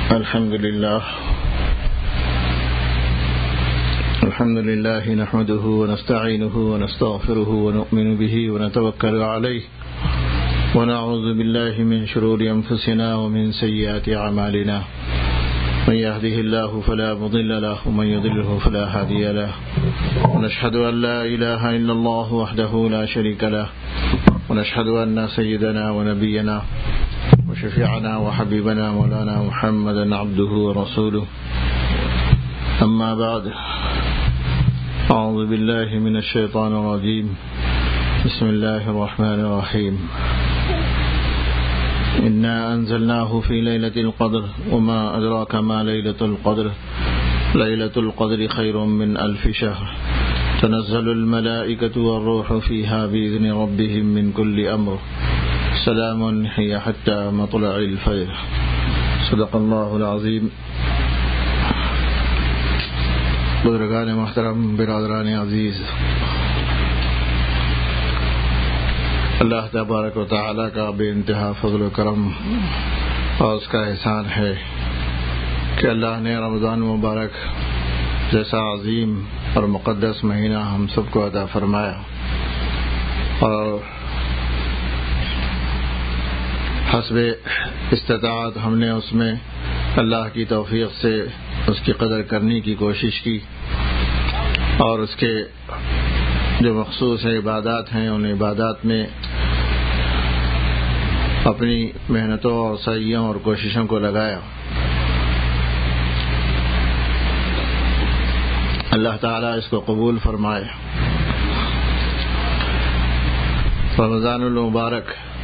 الحمد لله نحمده ونستعينه ونستغفره ونؤمن به ونتوكل عليه ونعوذ بالله من شرور أنفسنا ومن سيئات أعمالنا من يهده الله فلا مضل له ومن يضلله فلا هادي له ونشهد أن لا إله إلا الله وحده لا شريك له ونشهد أن سيدنا ونبينا وشفيعنا وحبيبنا مولانا محمدا عبده ورسوله أما بعد أعوذ بالله من الشيطان الرجيم بسم الله الرحمن الرحيم إنا أنزلناه في ليلة القدر وما أدراك ما ليلة القدر ليلة القدر خير من 1000 شهر تنزل الملائكة والروح فيها بإذن ربهم من كل أمر سلام هي حتى مطلع الفجر صدق الله العظيم. بزرگان محترم، برادران عزیز، اللہ تبارک و تعالی کا بے انتہا فضل و کرم اور اس کا احسان ہے کہ اللہ نے رمضان مبارک جیسا عظیم اور مقدس مہینہ ہم سب کو عطا فرمایا، اور حسب استطاعت ہم نے اس میں اللہ کی توفیق سے اس کی قدر کرنے کی کوشش کی، اور اس کے جو مخصوص عبادات ہیں ان عبادات میں اپنی محنتوں اور سعیوں اور کوششوں کو لگایا. اللہ تعالیٰ اس کو قبول فرمائے. رمضان المبارک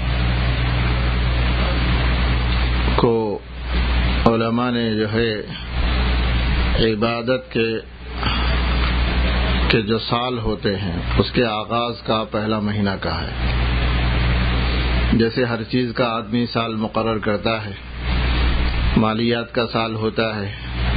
کو علماء نے جو ہے عبادت کے جو سال ہوتے ہیں اس کے آغاز کا پہلا مہینہ کہا ہے. جیسے ہر چیز کا آدمی سال مقرر کرتا ہے، مالیات کا سال ہوتا ہے،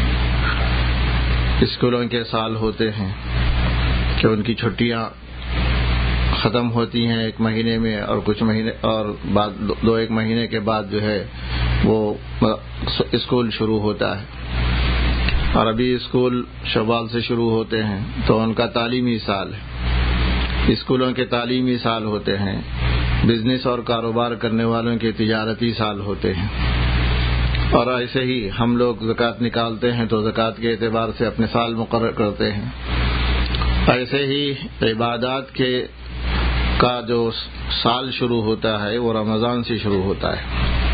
اسکولوں کے سال ہوتے ہیں کہ ان کی چھٹیاں ختم ہوتی ہیں ایک مہینے میں، اور کچھ مہینے اور بعد ایک مہینے کے بعد جو ہے وہ اسکول شروع ہوتا ہے. اور ابھی اسکول شوال سے شروع ہوتے ہیں تو ان کا تعلیمی سال ہے. اسکولوں کے تعلیمی سال ہوتے ہیں، بزنس اور کاروبار کرنے والوں کے تجارتی سال ہوتے ہیں. اور ایسے ہی ہم لوگ زکوٰۃ نکالتے ہیں تو زکوٰۃ کے اعتبار سے اپنے سال مقرر کرتے ہیں. ایسے ہی عبادات کا جو سال شروع ہوتا ہے وہ رمضان سے شروع ہوتا ہے.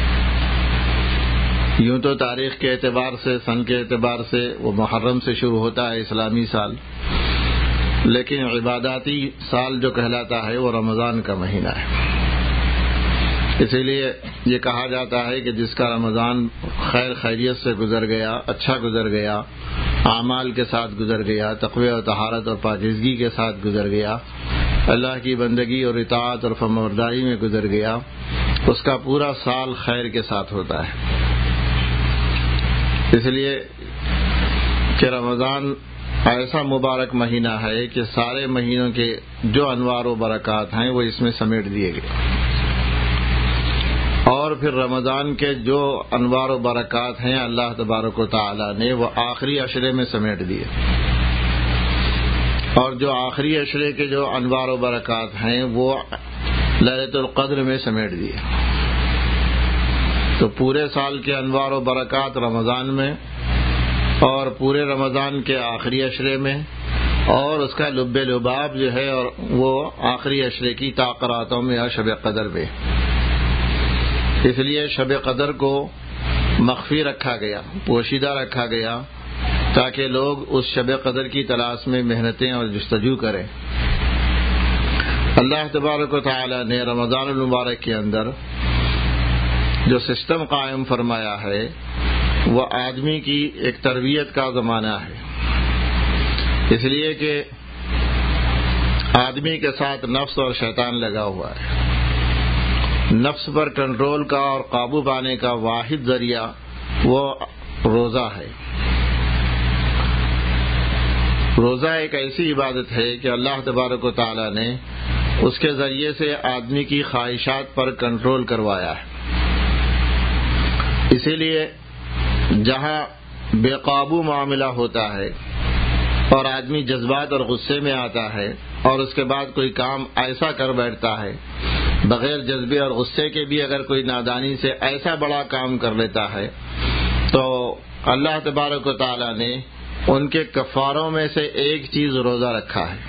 یوں تو تاریخ کے اعتبار سے، سن کے اعتبار سے وہ محرم سے شروع ہوتا ہے اسلامی سال، لیکن عباداتی سال جو کہلاتا ہے وہ رمضان کا مہینہ ہے. اسی لیے یہ کہا جاتا ہے کہ جس کا رمضان خیر خیریت سے گزر گیا، اچھا گزر گیا، اعمال کے ساتھ گزر گیا، تقوی و طہارت اور پاکیزگی کے ساتھ گزر گیا، اللہ کی بندگی اور اطاعت اور فرمانبرداری میں گزر گیا، اس کا پورا سال خیر کے ساتھ ہوتا ہے. اس لیے کہ رمضان ایسا مبارک مہینہ ہے کہ سارے مہینوں کے جو انوار و برکات ہیں وہ اس میں سمیٹ دیے گئے، اور پھر رمضان کے جو انوار و برکات ہیں اللہ تبارک و تعالی نے وہ آخری عشرے میں سمیٹ دیے، اور جو آخری عشرے کے جو انوار و برکات ہیں وہ لیلۃ القدر میں سمیٹ دیے. تو پورے سال کے انوار و برکات رمضان میں، اور پورے رمضان کے آخری عشرے میں، اور اس کا لب لباب جو ہے اور وہ آخری عشرے کی تاقراتوں میں یا شب قدر میں. اس لیے شب قدر کو مخفی رکھا گیا، پوشیدہ رکھا گیا، تاکہ لوگ اس شب قدر کی تلاش میں محنتیں اور جستجو کریں. اللہ تبارک و تعالی نے رمضان المبارک کے اندر جو سسٹم قائم فرمایا ہے وہ آدمی کی ایک تربیت کا زمانہ ہے. اس لیے کہ آدمی کے ساتھ نفس اور شیطان لگا ہوا ہے. نفس پر کنٹرول کا اور قابو پانے کا واحد ذریعہ وہ روزہ ہے. روزہ ایک ایسی عبادت ہے کہ اللہ تبارک و تعالی نے اس کے ذریعے سے آدمی کی خواہشات پر کنٹرول کروایا ہے. اسی لیے جہاں بے قابو معاملہ ہوتا ہے اور آدمی جذبات اور غصے میں آتا ہے اور اس کے بعد کوئی کام ایسا کر بیٹھتا ہے بغیر جذبے اور غصے کے بھی، اگر کوئی نادانی سے ایسا بڑا کام کر لیتا ہے تو اللہ تبارک و تعالی نے ان کے کفاروں میں سے ایک چیز روزہ رکھا ہے۔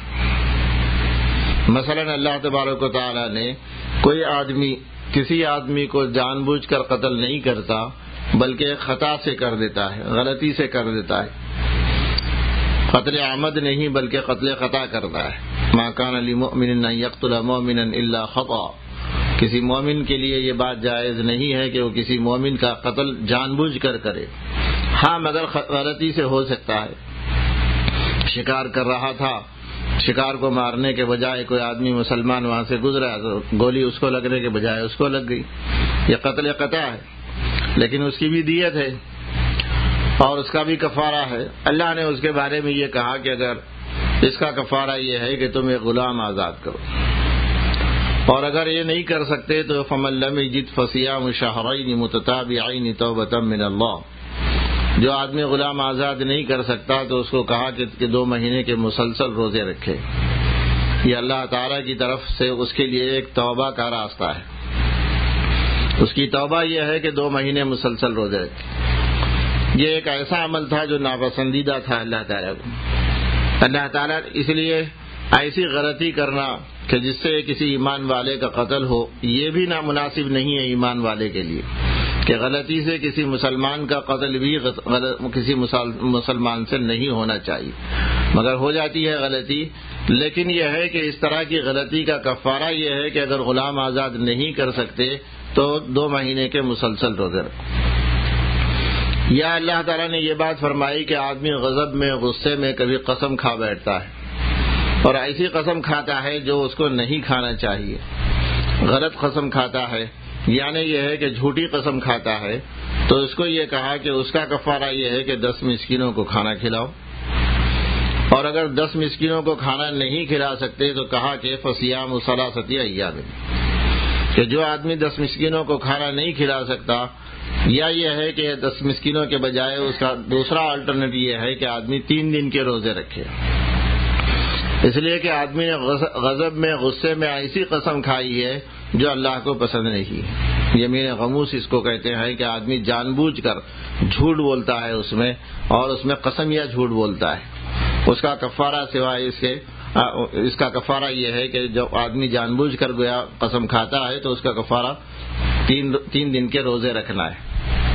مثلا اللہ تبارک و تعالی نے کوئی آدمی کسی آدمی کو جان بوجھ کر قتل نہیں کرتا بلکہ خطا سے کر دیتا ہے، غلطی سے کر دیتا ہے، قتل عمد نہیں بلکہ قتل خطا کرتا ہے۔ ما کان لمؤمن ان یقتل مؤمنا الا خطا، کسی مومن کے لیے یہ بات جائز نہیں ہے کہ وہ کسی مومن کا قتل جان بوجھ کر کرے، ہاں مگر غلطی سے ہو سکتا ہے۔ شکار کر رہا تھا، شکار کو مارنے کے بجائے کوئی آدمی مسلمان وہاں سے گزرا تو گولی اس کو لگنے کے بجائے اس کو لگ گئی، یہ قتل قطع ہے، لیکن اس کی بھی دیت ہے اور اس کا بھی کفارہ ہے۔ اللہ نے اس کے بارے میں یہ کہا کہ اگر اس کا کفارہ یہ ہے کہ تم ایک غلام آزاد کرو، اور اگر یہ نہیں کر سکتے تو فمن لم یجد فصیام شہرین متتابعین توبۃ من اللہ، جو آدمی غلام آزاد نہیں کر سکتا تو اس کو کہا کہ 2 مہینے کے مسلسل روزے رکھے، یہ اللہ تعالیٰ کی طرف سے اس کے لیے ایک توبہ کا راستہ ہے۔ اس کی توبہ یہ ہے کہ 2 مہینے مسلسل روزے رکھے۔ یہ ایک ایسا عمل تھا جو ناپسندیدہ تھا اللہ تعالیٰ کو۔ اللہ تعالیٰ اس لیے ایسی غلطی کرنا کہ جس سے کسی ایمان والے کا قتل ہو، یہ بھی نامناسب نہیں ہے ایمان والے کے لیے، کہ غلطی سے کسی مسلمان کا قتل بھی کسی مسلمان سے نہیں ہونا چاہیے، مگر ہو جاتی ہے غلطی۔ لیکن یہ ہے کہ اس طرح کی غلطی کا کفارہ یہ ہے کہ اگر غلام آزاد نہیں کر سکتے تو 2 مہینے کے مسلسل روزے رکھو۔ یا اللہ تعالیٰ نے یہ بات فرمائی کہ آدمی غضب میں غصے میں کبھی قسم کھا بیٹھتا ہے اور ایسی قسم کھاتا ہے جو اس کو نہیں کھانا چاہیے، غلط قسم کھاتا ہے، یعنی یہ ہے کہ جھوٹی قسم کھاتا ہے، تو اس کو یہ کہا کہ اس کا کفارہ یہ ہے کہ 10 مسکینوں کو کھانا کھلاؤ، اور اگر 10 مسکینوں کو کھانا نہیں کھلا سکتے تو کہا کہ فصیام ثلاثۃ ایام، کہ جو آدمی 10 مسکینوں کو کھانا نہیں کھلا سکتا، یا یہ ہے کہ 10 مسکینوں کے بجائے اس کا دوسرا آلٹرنیٹ یہ ہے کہ آدمی 3 دن کے روزے رکھے، اس لیے کہ آدمی نے غضب میں غصے میں ایسی قسم کھائی ہے جو اللہ کو پسند نہیں ہے۔ یمین غموس اس کو کہتے ہیں کہ آدمی جان بوجھ کر جھوٹ بولتا ہے اس میں، اور اس میں قسم یا جھوٹ بولتا ہے۔ اس کا کفارہ سوائے اس کا کفارہ یہ ہے کہ جب آدمی جان بوجھ کر گویا قسم کھاتا ہے تو اس کا کفارہ 3 دن کے روزے رکھنا ہے۔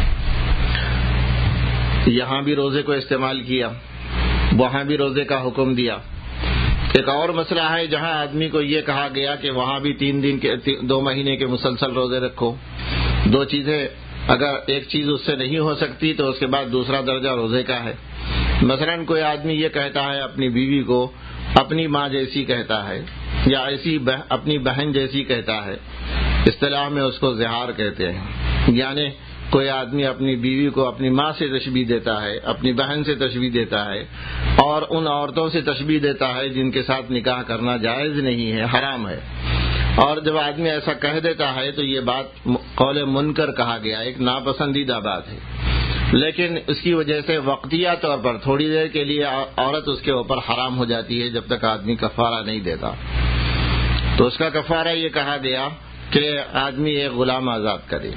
یہاں بھی روزے کو استعمال کیا، وہاں بھی روزے کا حکم دیا۔ ایک اور مسئلہ ہے جہاں آدمی کو یہ کہا گیا کہ وہاں بھی 2 مہینے کے مسلسل روزے رکھو۔ 2 چیزیں، اگر ایک چیز اس سے نہیں ہو سکتی تو اس کے بعد دوسرا درجہ روزے کا ہے۔ مثلا کوئی آدمی یہ کہتا ہے اپنی بیوی کو اپنی ماں جیسی کہتا ہے، یا ایسی اپنی بہن جیسی کہتا ہے، اصطلاح میں اس کو زہار کہتے ہیں، یعنی کوئی آدمی اپنی بیوی کو اپنی ماں سے تشبیہ دیتا ہے، اپنی بہن سے تشبیہ دیتا ہے، اور ان عورتوں سے تشبیہ دیتا ہے جن کے ساتھ نکاح کرنا جائز نہیں ہے، حرام ہے۔ اور جب آدمی ایسا کہہ دیتا ہے تو یہ بات قول منکر کہا گیا، ایک ناپسندیدہ بات ہے، لیکن اس کی وجہ سے وقتیہ طور پر تھوڑی دیر کے لیے عورت اس کے اوپر حرام ہو جاتی ہے جب تک آدمی کفارہ نہیں دیتا۔ تو اس کا کفارہ یہ کہا گیا کہ آدمی ایک غلام آزاد کرے،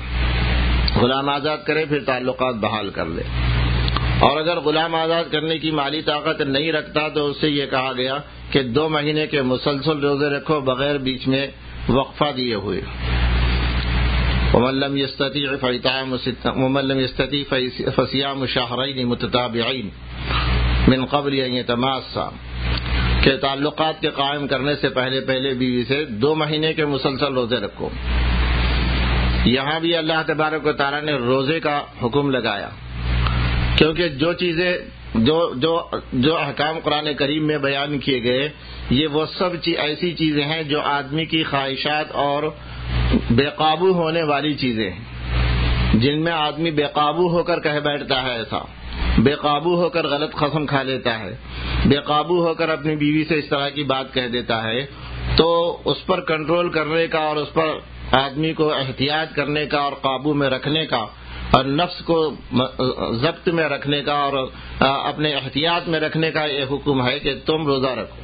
پھر تعلقات بحال کر لے، اور اگر غلام آزاد کرنے کی مالی طاقت نہیں رکھتا تو اس سے یہ کہا گیا کہ 2 مہینے کے مسلسل روزے رکھو بغیر بیچ میں وقفہ دیے ہوئے۔ ومن لم يستطع فصيام شهرين متتابعين من قبل ان يتماسا، کہ تعلقات کے قائم کرنے سے پہلے بیوی سے 2 مہینے کے مسلسل روزے رکھو۔ یہاں بھی اللہ تبارک و تعالیٰ نے روزے کا حکم لگایا، کیونکہ جو احکام قرآن کریم میں بیان کیے گئے یہ وہ سب ایسی چیزیں ہیں جو آدمی کی خواہشات اور بے قابو ہونے والی چیزیں ہیں، جن میں آدمی بے قابو ہو کر کہہ بیٹھتا ہے، ایسا بے قابو ہو کر غلط قسم کھا لیتا ہے، بے قابو ہو کر اپنی بیوی سے اس طرح کی بات کہہ دیتا ہے۔ تو اس پر کنٹرول کرنے کا اور اس پر آدمی کو احتیاط کرنے کا اور قابو میں رکھنے کا اور نفس کو ضبط میں رکھنے کا اور اپنے احتیاط میں رکھنے کا یہ حکم ہے کہ تم روزہ رکھو۔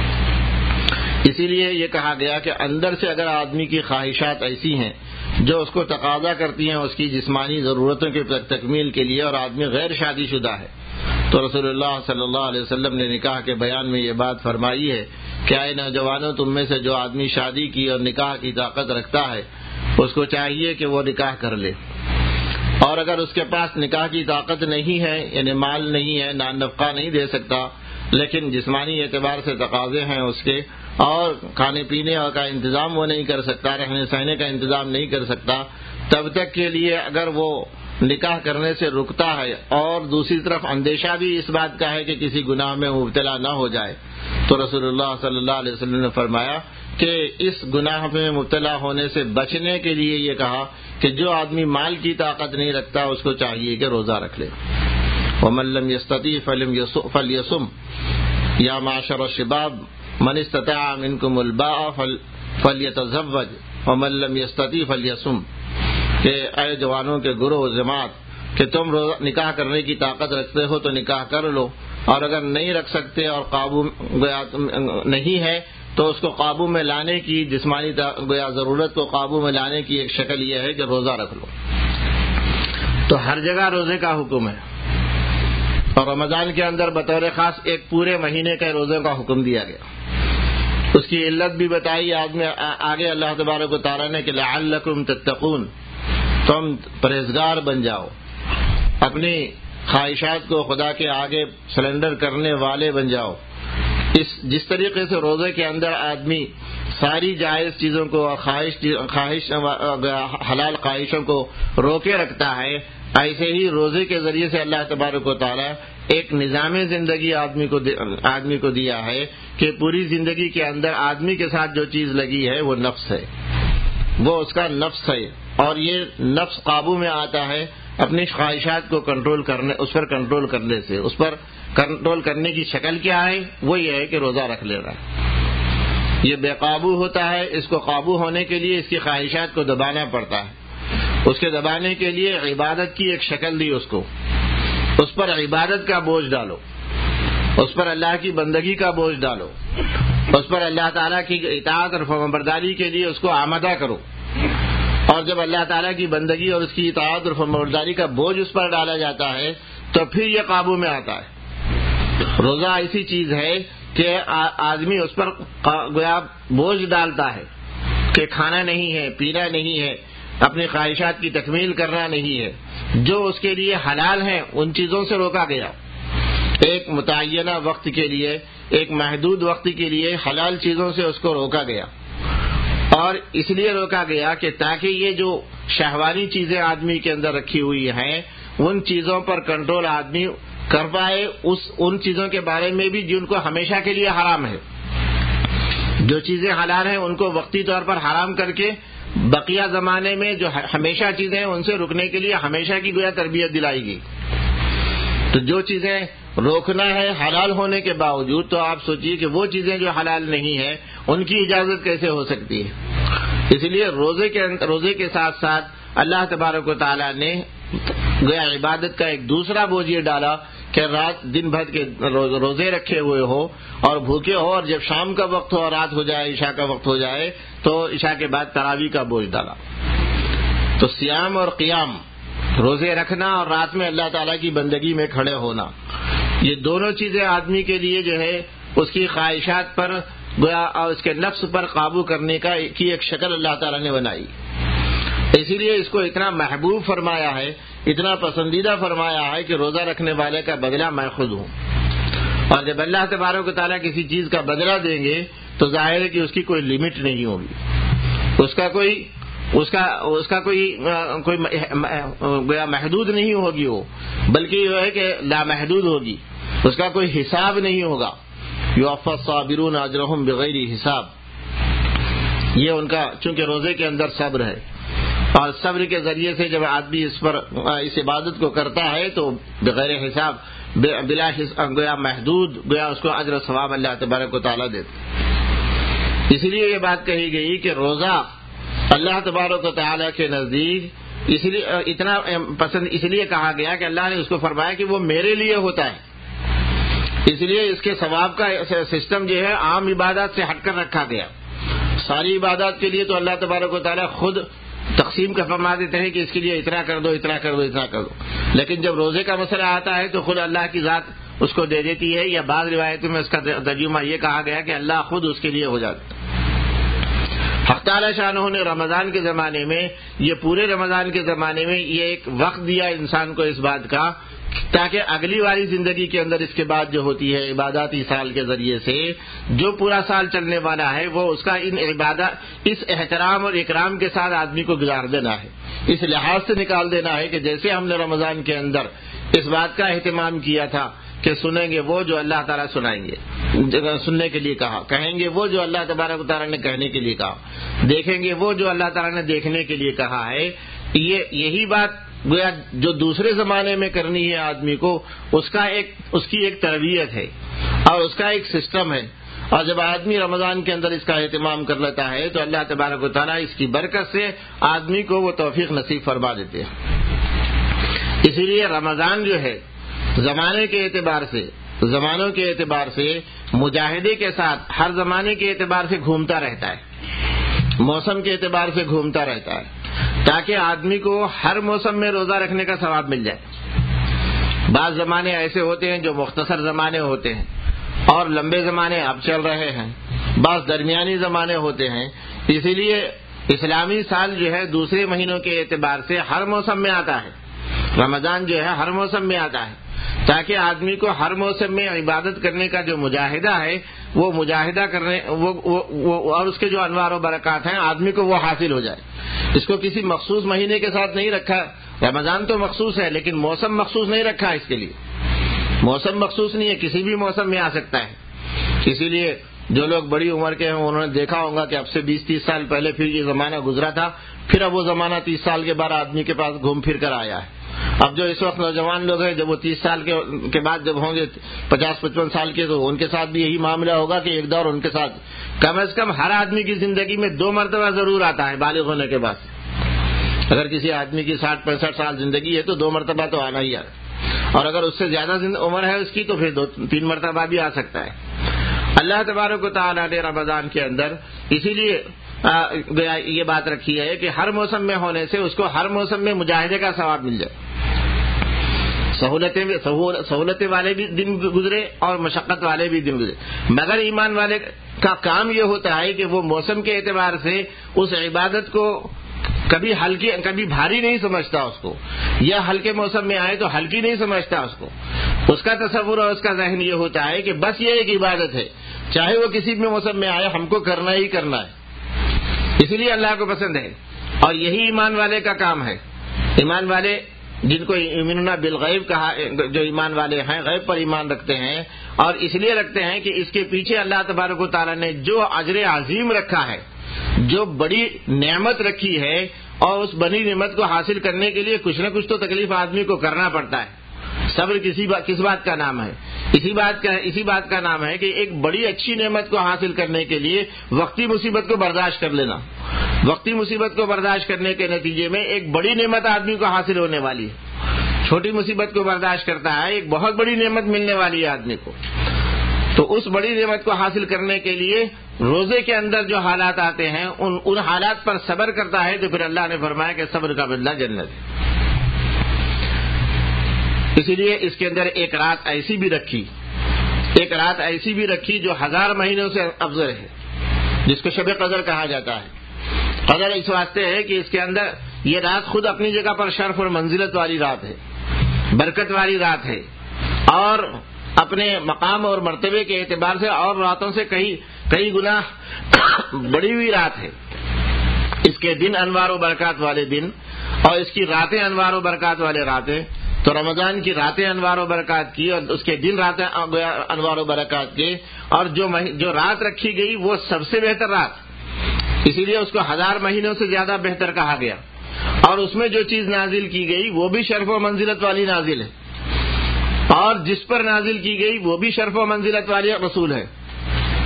اسی لیے یہ کہا گیا کہ اندر سے اگر آدمی کی خواہشات ایسی ہیں جو اس کو تقاضا کرتی ہیں اس کی جسمانی ضرورتوں کی تکمیل کے لیے، اور آدمی غیر شادی شدہ ہے، تو رسول اللہ صلی اللہ علیہ وسلم نے نکاح کے بیان میں یہ بات فرمائی ہے کہ اے نوجوانوں، تم میں سے جو آدمی شادی کی اور نکاح کی طاقت رکھتا ہے اس کو چاہیے کہ وہ نکاح کر لے، اور اگر اس کے پاس نکاح کی طاقت نہیں ہے، یعنی مال نہیں ہے، نان نفقہ نہیں دے سکتا، لیکن جسمانی اعتبار سے تقاضے ہیں اس کے، اور کھانے پینے کا انتظام وہ نہیں کر سکتا، رہنے سہنے کا انتظام نہیں کر سکتا، تب تک کے لیے اگر وہ نکاح کرنے سے رکتا ہے اور دوسری طرف اندیشہ بھی اس بات کا ہے کہ کسی گناہ میں مبتلا نہ ہو جائے، تو رسول اللہ صلی اللہ علیہ وسلم نے فرمایا کہ اس گناہ میں مبتلا ہونے سے بچنے کے لیے یہ کہا کہ جو آدمی مال کی طاقت نہیں رکھتا اس کو چاہیے کہ روزہ رکھ لے۔ وَمَن لَّمْ يَسْتَطِعْ فَلْيَصُمْ یا معشر الشباب من استطاع منکم الباء فلیتزوج ومن لم یستطع فلیصم، کہ اے جوانوں کے گروہ جماعت کہ تم نکاح کرنے کی طاقت رکھتے ہو تو نکاح کر لو، اور اگر نہیں رکھ سکتے اور قابو نہیں ہے تو اس کو قابو میں لانے کی، جسمانی ضرورت کو قابو میں لانے کی ایک شکل یہ ہے کہ روزہ رکھ لو۔ تو ہر جگہ روزے کا حکم ہے، اور رمضان کے اندر بطور خاص ایک پورے مہینے کے روزے کا حکم دیا گیا۔ اس کی علت بھی بتائی آگے اللہ تبارک و تعالیٰ نے کہ لعلکم تتقون، تم پرہیزگار بن جاؤ، اپنی خواہشات کو خدا کے آگے سرنڈر کرنے والے بن جاؤ۔ جس طریقے سے روزے کے اندر آدمی ساری جائز چیزوں کو اور خواہش حلال خواہشوں کو روکے رکھتا ہے، ایسے ہی روزے کے ذریعے سے اللہ تبارک و تعالیٰ ایک نظام زندگی آدمی کو دیا ہے کہ پوری زندگی کے اندر آدمی کے ساتھ جو چیز لگی ہے وہ نفس ہے، وہ اس کا نفس ہے، اور یہ نفس قابو میں آتا ہے اپنی خواہشات کو کنٹرول کرنے، اس پر کنٹرول کرنے سے۔ اس پر کنٹرول کرنے کی شکل کیا ہے؟ وہ یہ ہے کہ روزہ رکھ لینا ہے۔ یہ بے قابو ہوتا ہے، اس کو قابو ہونے کے لیے اس کی خواہشات کو دبانا پڑتا ہے۔ اس کے دبانے کے لیے عبادت کی ایک شکل دی اس کو، اس پر عبادت کا بوجھ ڈالو، اس پر اللہ کی بندگی کا بوجھ ڈالو، اس پر اللہ تعالیٰ کی اطاعت اور فرمانبرداری کے لیے اس کو آمادہ کرو، اور جب اللہ تعالیٰ کی بندگی اور اس کی اطاعت اور فرمانبرداری کا بوجھ اس پر ڈالا جاتا ہے تو پھر یہ قابو میں آتا ہے۔ روزہ ایسی چیز ہے کہ آدمی اس پر گویا بوجھ ڈالتا ہے کہ کھانا نہیں ہے، پینا نہیں ہے، اپنی خواہشات کی تکمیل کرنا نہیں ہے، جو اس کے لیے حلال ہیں ان چیزوں سے روکا گیا، ایک متعینہ وقت کے لیے، ایک محدود وقت کے لیے حلال چیزوں سے اس کو روکا گیا، اور اس لیے روکا گیا کہ تاکہ یہ جو شہوانی چیزیں آدمی کے اندر رکھی ہوئی ہیں ان چیزوں پر کنٹرول آدمی کر پائے، ان چیزوں کے بارے میں بھی جن کو ہمیشہ کے لیے حرام ہے، جو چیزیں حلال ہیں ان کو وقتی طور پر حرام کر کے بقیہ زمانے میں جو ہمیشہ چیزیں ہیں ان سے رکنے کے لیے ہمیشہ کی گویا تربیت دلائی گئی۔ تو جو چیزیں روکنا ہے حلال ہونے کے باوجود، تو آپ سوچئے کہ وہ چیزیں جو حلال نہیں ہیں ان کی اجازت کیسے ہو سکتی ہے؟ اس لیے روزے کے ساتھ ساتھ اللہ تبارک و تعالیٰ نے گویا عبادت کا ایک دوسرا بوجھ یہ ڈالا کہ رات دن بھر کے روزے رکھے ہوئے ہو اور بھوکے ہو، اور جب شام کا وقت ہو اور رات ہو جائے، عشاء کا وقت ہو جائے تو عشاء کے بعد تراویح کا بوجھ ڈالا۔ تو صیام اور قیام، روزے رکھنا اور رات میں اللہ تعالیٰ کی بندگی میں کھڑے ہونا، یہ دونوں چیزیں آدمی کے لیے جو ہے اس کی خواہشات پر گویا اور اس کے نفس پر قابو کرنے کی ایک شکل اللہ تعالیٰ نے بنائی، اسی لیے اس کو اتنا محبوب فرمایا ہے، اتنا پسندیدہ فرمایا ہے کہ روزہ رکھنے والے کا بدلہ میں خود ہوں۔ اور جب اللہ تبارک و تعالیٰ کسی چیز کا بدلہ دیں گے تو ظاہر ہے کہ اس کی کوئی لمٹ نہیں ہوگی، اس کا کوئی محدود نہیں ہوگی، وہ بلکہ یہ ہے کہ لامحدود ہوگی، اس کا کوئی حساب نہیں ہوگا۔ یوفی الصابرون اجرهم بغیر حساب، یہ ان کا چونکہ روزے کے اندر صبر ہے، اور صبر کے ذریعے سے جب آدمی اس عبادت کو کرتا ہے تو بغیر حساب بلا گویا محدود گویا اس کو اجر و ثواب اللہ تبارک و تعالیٰ دیتے۔ اسی لیے یہ بات کہی گئی کہ روزہ اللہ تبارک و تعالیٰ کے نزدیک اس لیے اتنا پسند اس لیے کہا گیا کہ اللہ نے اس کو فرمایا کہ وہ میرے لیے ہوتا ہے، اس لیے اس کے ثواب کا سسٹم جو ہے عام عبادات سے ہٹ کر رکھا گیا. ساری عبادات کے لیے تو اللہ تبارک و تعالیٰ خود تقسیم کا فرما دیتے ہیں کہ اس کے لیے اتنا کر دو، اتنا کر دو، اتنا کر دو، لیکن جب روزے کا مسئلہ آتا ہے تو خود اللہ کی ذات اس کو دے دیتی ہے، یا بعض روایتوں میں اس کا ترجمہ یہ کہا گیا کہ اللہ خود اس کے لیے ہو جاتا ہے. حق تعالی شانہ نے رمضان کے زمانے میں، یہ پورے رمضان کے زمانے میں یہ ایک وقت دیا انسان کو اس بات کا، تاکہ اگلی والی زندگی کے اندر اس کے بعد جو ہوتی ہے عباداتی سال کے ذریعے سے جو پورا سال چلنے والا ہے وہ اس کا ان عبادات اس احترام اور اکرام کے ساتھ آدمی کو گزار دینا ہے، اس لحاظ سے نکال دینا ہے کہ جیسے ہم نے رمضان کے اندر اس بات کا اہتمام کیا تھا کہ سنیں گے وہ جو اللہ تعالیٰ سنائیں گے، سننے کے لیے کہا، کہیں گے وہ جو اللہ تبارک و تعالیٰ نے کہنے کے لیے کہا، دیکھیں گے وہ جو اللہ تعالیٰ نے دیکھنے کے لیے کہا ہے. یہی بات گویا جو دوسرے زمانے میں کرنی ہے آدمی کو، اس کی ایک تربیت ہے اور اس کا ایک سسٹم ہے. اور جب آدمی رمضان کے اندر اس کا اہتمام کر لیتا ہے تو اللہ تبارک و تعالیٰ اس کی برکت سے آدمی کو وہ توفیق نصیب فرما دیتے ہیں. اسی لیے رمضان جو ہے زمانوں کے اعتبار سے مجاہدے کے ساتھ ہر زمانے کے اعتبار سے گھومتا رہتا ہے، موسم کے اعتبار سے گھومتا رہتا ہے، تاکہ آدمی کو ہر موسم میں روزہ رکھنے کا ثواب مل جائے. بعض زمانے ایسے ہوتے ہیں جو مختصر زمانے ہوتے ہیں اور لمبے زمانے اب چل رہے ہیں، بعض درمیانی زمانے ہوتے ہیں. اسی لیے اسلامی سال جو ہے دوسرے مہینوں کے اعتبار سے ہر موسم میں آتا ہے. رمضان جو ہے ہر موسم میں آتا ہے تاکہ آدمی کو ہر موسم میں عبادت کرنے کا جو مجاہدہ ہے وہ مجاہدہ کرنے اور اس کے جو انوار و برکات ہیں آدمی کو وہ حاصل ہو جائے. اس کو کسی مخصوص مہینے کے ساتھ نہیں رکھا. رمضان تو مخصوص ہے لیکن موسم مخصوص نہیں رکھا. اس کے لیے موسم مخصوص نہیں ہے، کسی بھی موسم میں آ سکتا ہے. اسی لیے جو لوگ بڑی عمر کے ہیں انہوں نے دیکھا ہوگا کہ اب سے 20-30 سال پہلے پھر یہ زمانہ گزرا تھا، پھر اب وہ زمانہ 30 سال کے بعد آدمی کے پاس گھوم پھر کر آیا ہے. اب جو اس وقت نوجوان لوگ ہیں جب وہ 30 سال کے بعد جب ہوں گے 50-55 سال کے تو ان کے ساتھ بھی یہی معاملہ ہوگا کہ ایک دور ان کے ساتھ کم از کم ہر آدمی کی زندگی میں 2 مرتبہ ضرور آتا ہے بالغ ہونے کے بعد. اگر کسی آدمی کی 60-65 سال زندگی ہے تو 2 مرتبہ تو آنا ہی ہے، اور اگر اس سے زیادہ عمر ہے اس کی تو پھر 2-3 مرتبہ بھی آ سکتا ہے. اللہ تبارک و تعالیٰ نے رمضان کے اندر اسی لیے یہ بات رکھی ہے کہ ہر موسم میں ہونے سے اس کو ہر موسم میں مجاہدے کا ثواب مل جائے. سہولتیں والے بھی دن گزرے اور مشقت والے بھی دن گزرے، مگر ایمان والے کا کام یہ ہوتا ہے کہ وہ موسم کے اعتبار سے اس عبادت کو کبھی بھاری نہیں سمجھتا اس کو، یا ہلکے موسم میں آئے تو ہلکی نہیں سمجھتا اس کو. اس کا تصور اور اس کا ذہن یہ ہوتا ہے کہ بس یہ ایک عبادت ہے، چاہے وہ کسی بھی موسم میں آئے ہم کو کرنا ہی کرنا ہے. اسی لیے اللہ کو پسند ہے اور یہی ایمان والے کا کام ہے. ایمان والے جن کو یؤمنون بالغیب کہا، جو ایمان والے ہیں غیب پر ایمان رکھتے ہیں، اور اس لیے رکھتے ہیں کہ اس کے پیچھے اللہ تبارک و تعالیٰ نے جو اجر عظیم رکھا ہے، جو بڑی نعمت رکھی ہے، اور اس بڑی نعمت کو حاصل کرنے کے لیے کچھ نہ کچھ تو تکلیف آدمی کو کرنا پڑتا ہے. صبر کس بات کا نام ہے؟ اسی بات کا نام ہے کہ ایک بڑی اچھی نعمت کو حاصل کرنے کے لیے وقتی مصیبت کو برداشت کر لینا. وقتی مصیبت کو برداشت کرنے کے نتیجے میں ایک بڑی نعمت آدمی کو حاصل ہونے والی ہے. چھوٹی مصیبت کو برداشت کرتا ہے ایک بہت بڑی نعمت ملنے والی ہے آدمی کو. تو اس بڑی نعمت کو حاصل کرنے کے لیے روزے کے اندر جو حالات آتے ہیں ان حالات پر صبر کرتا ہے تو پھر اللہ نے فرمایا کہ صبر کا بدلہ جنت ہے. اسی لیے اس کے اندر ایک رات ایسی بھی رکھی جو 1000 مہینوں سے افضل ہے، جس کو شب قدر کہا جاتا ہے. قدر اس واسطے ہے کہ اس کے اندر یہ رات خود اپنی جگہ پر شرف اور منزلت والی رات ہے، برکت والی رات ہے، اور اپنے مقام اور مرتبے کے اعتبار سے اور راتوں سے کئی گنا بڑی ہوئی رات ہے. اس کے دن انوار و برکات والے دن اور اس کی راتیں انوار و برکات والے راتیں. تو رمضان کی راتیں انوار و برکات کی اور اس کے دن راتیں انوار و برکات کے، اور جو رات رکھی گئی وہ سب سے بہتر رات، اسی لیے اس کو 1000 مہینوں سے زیادہ بہتر کہا گیا. اور اس میں جو چیز نازل کی گئی وہ بھی شرف و منزلت والی نازل ہے، اور جس پر نازل کی گئی وہ بھی شرف و منزلت والی رسول ہے.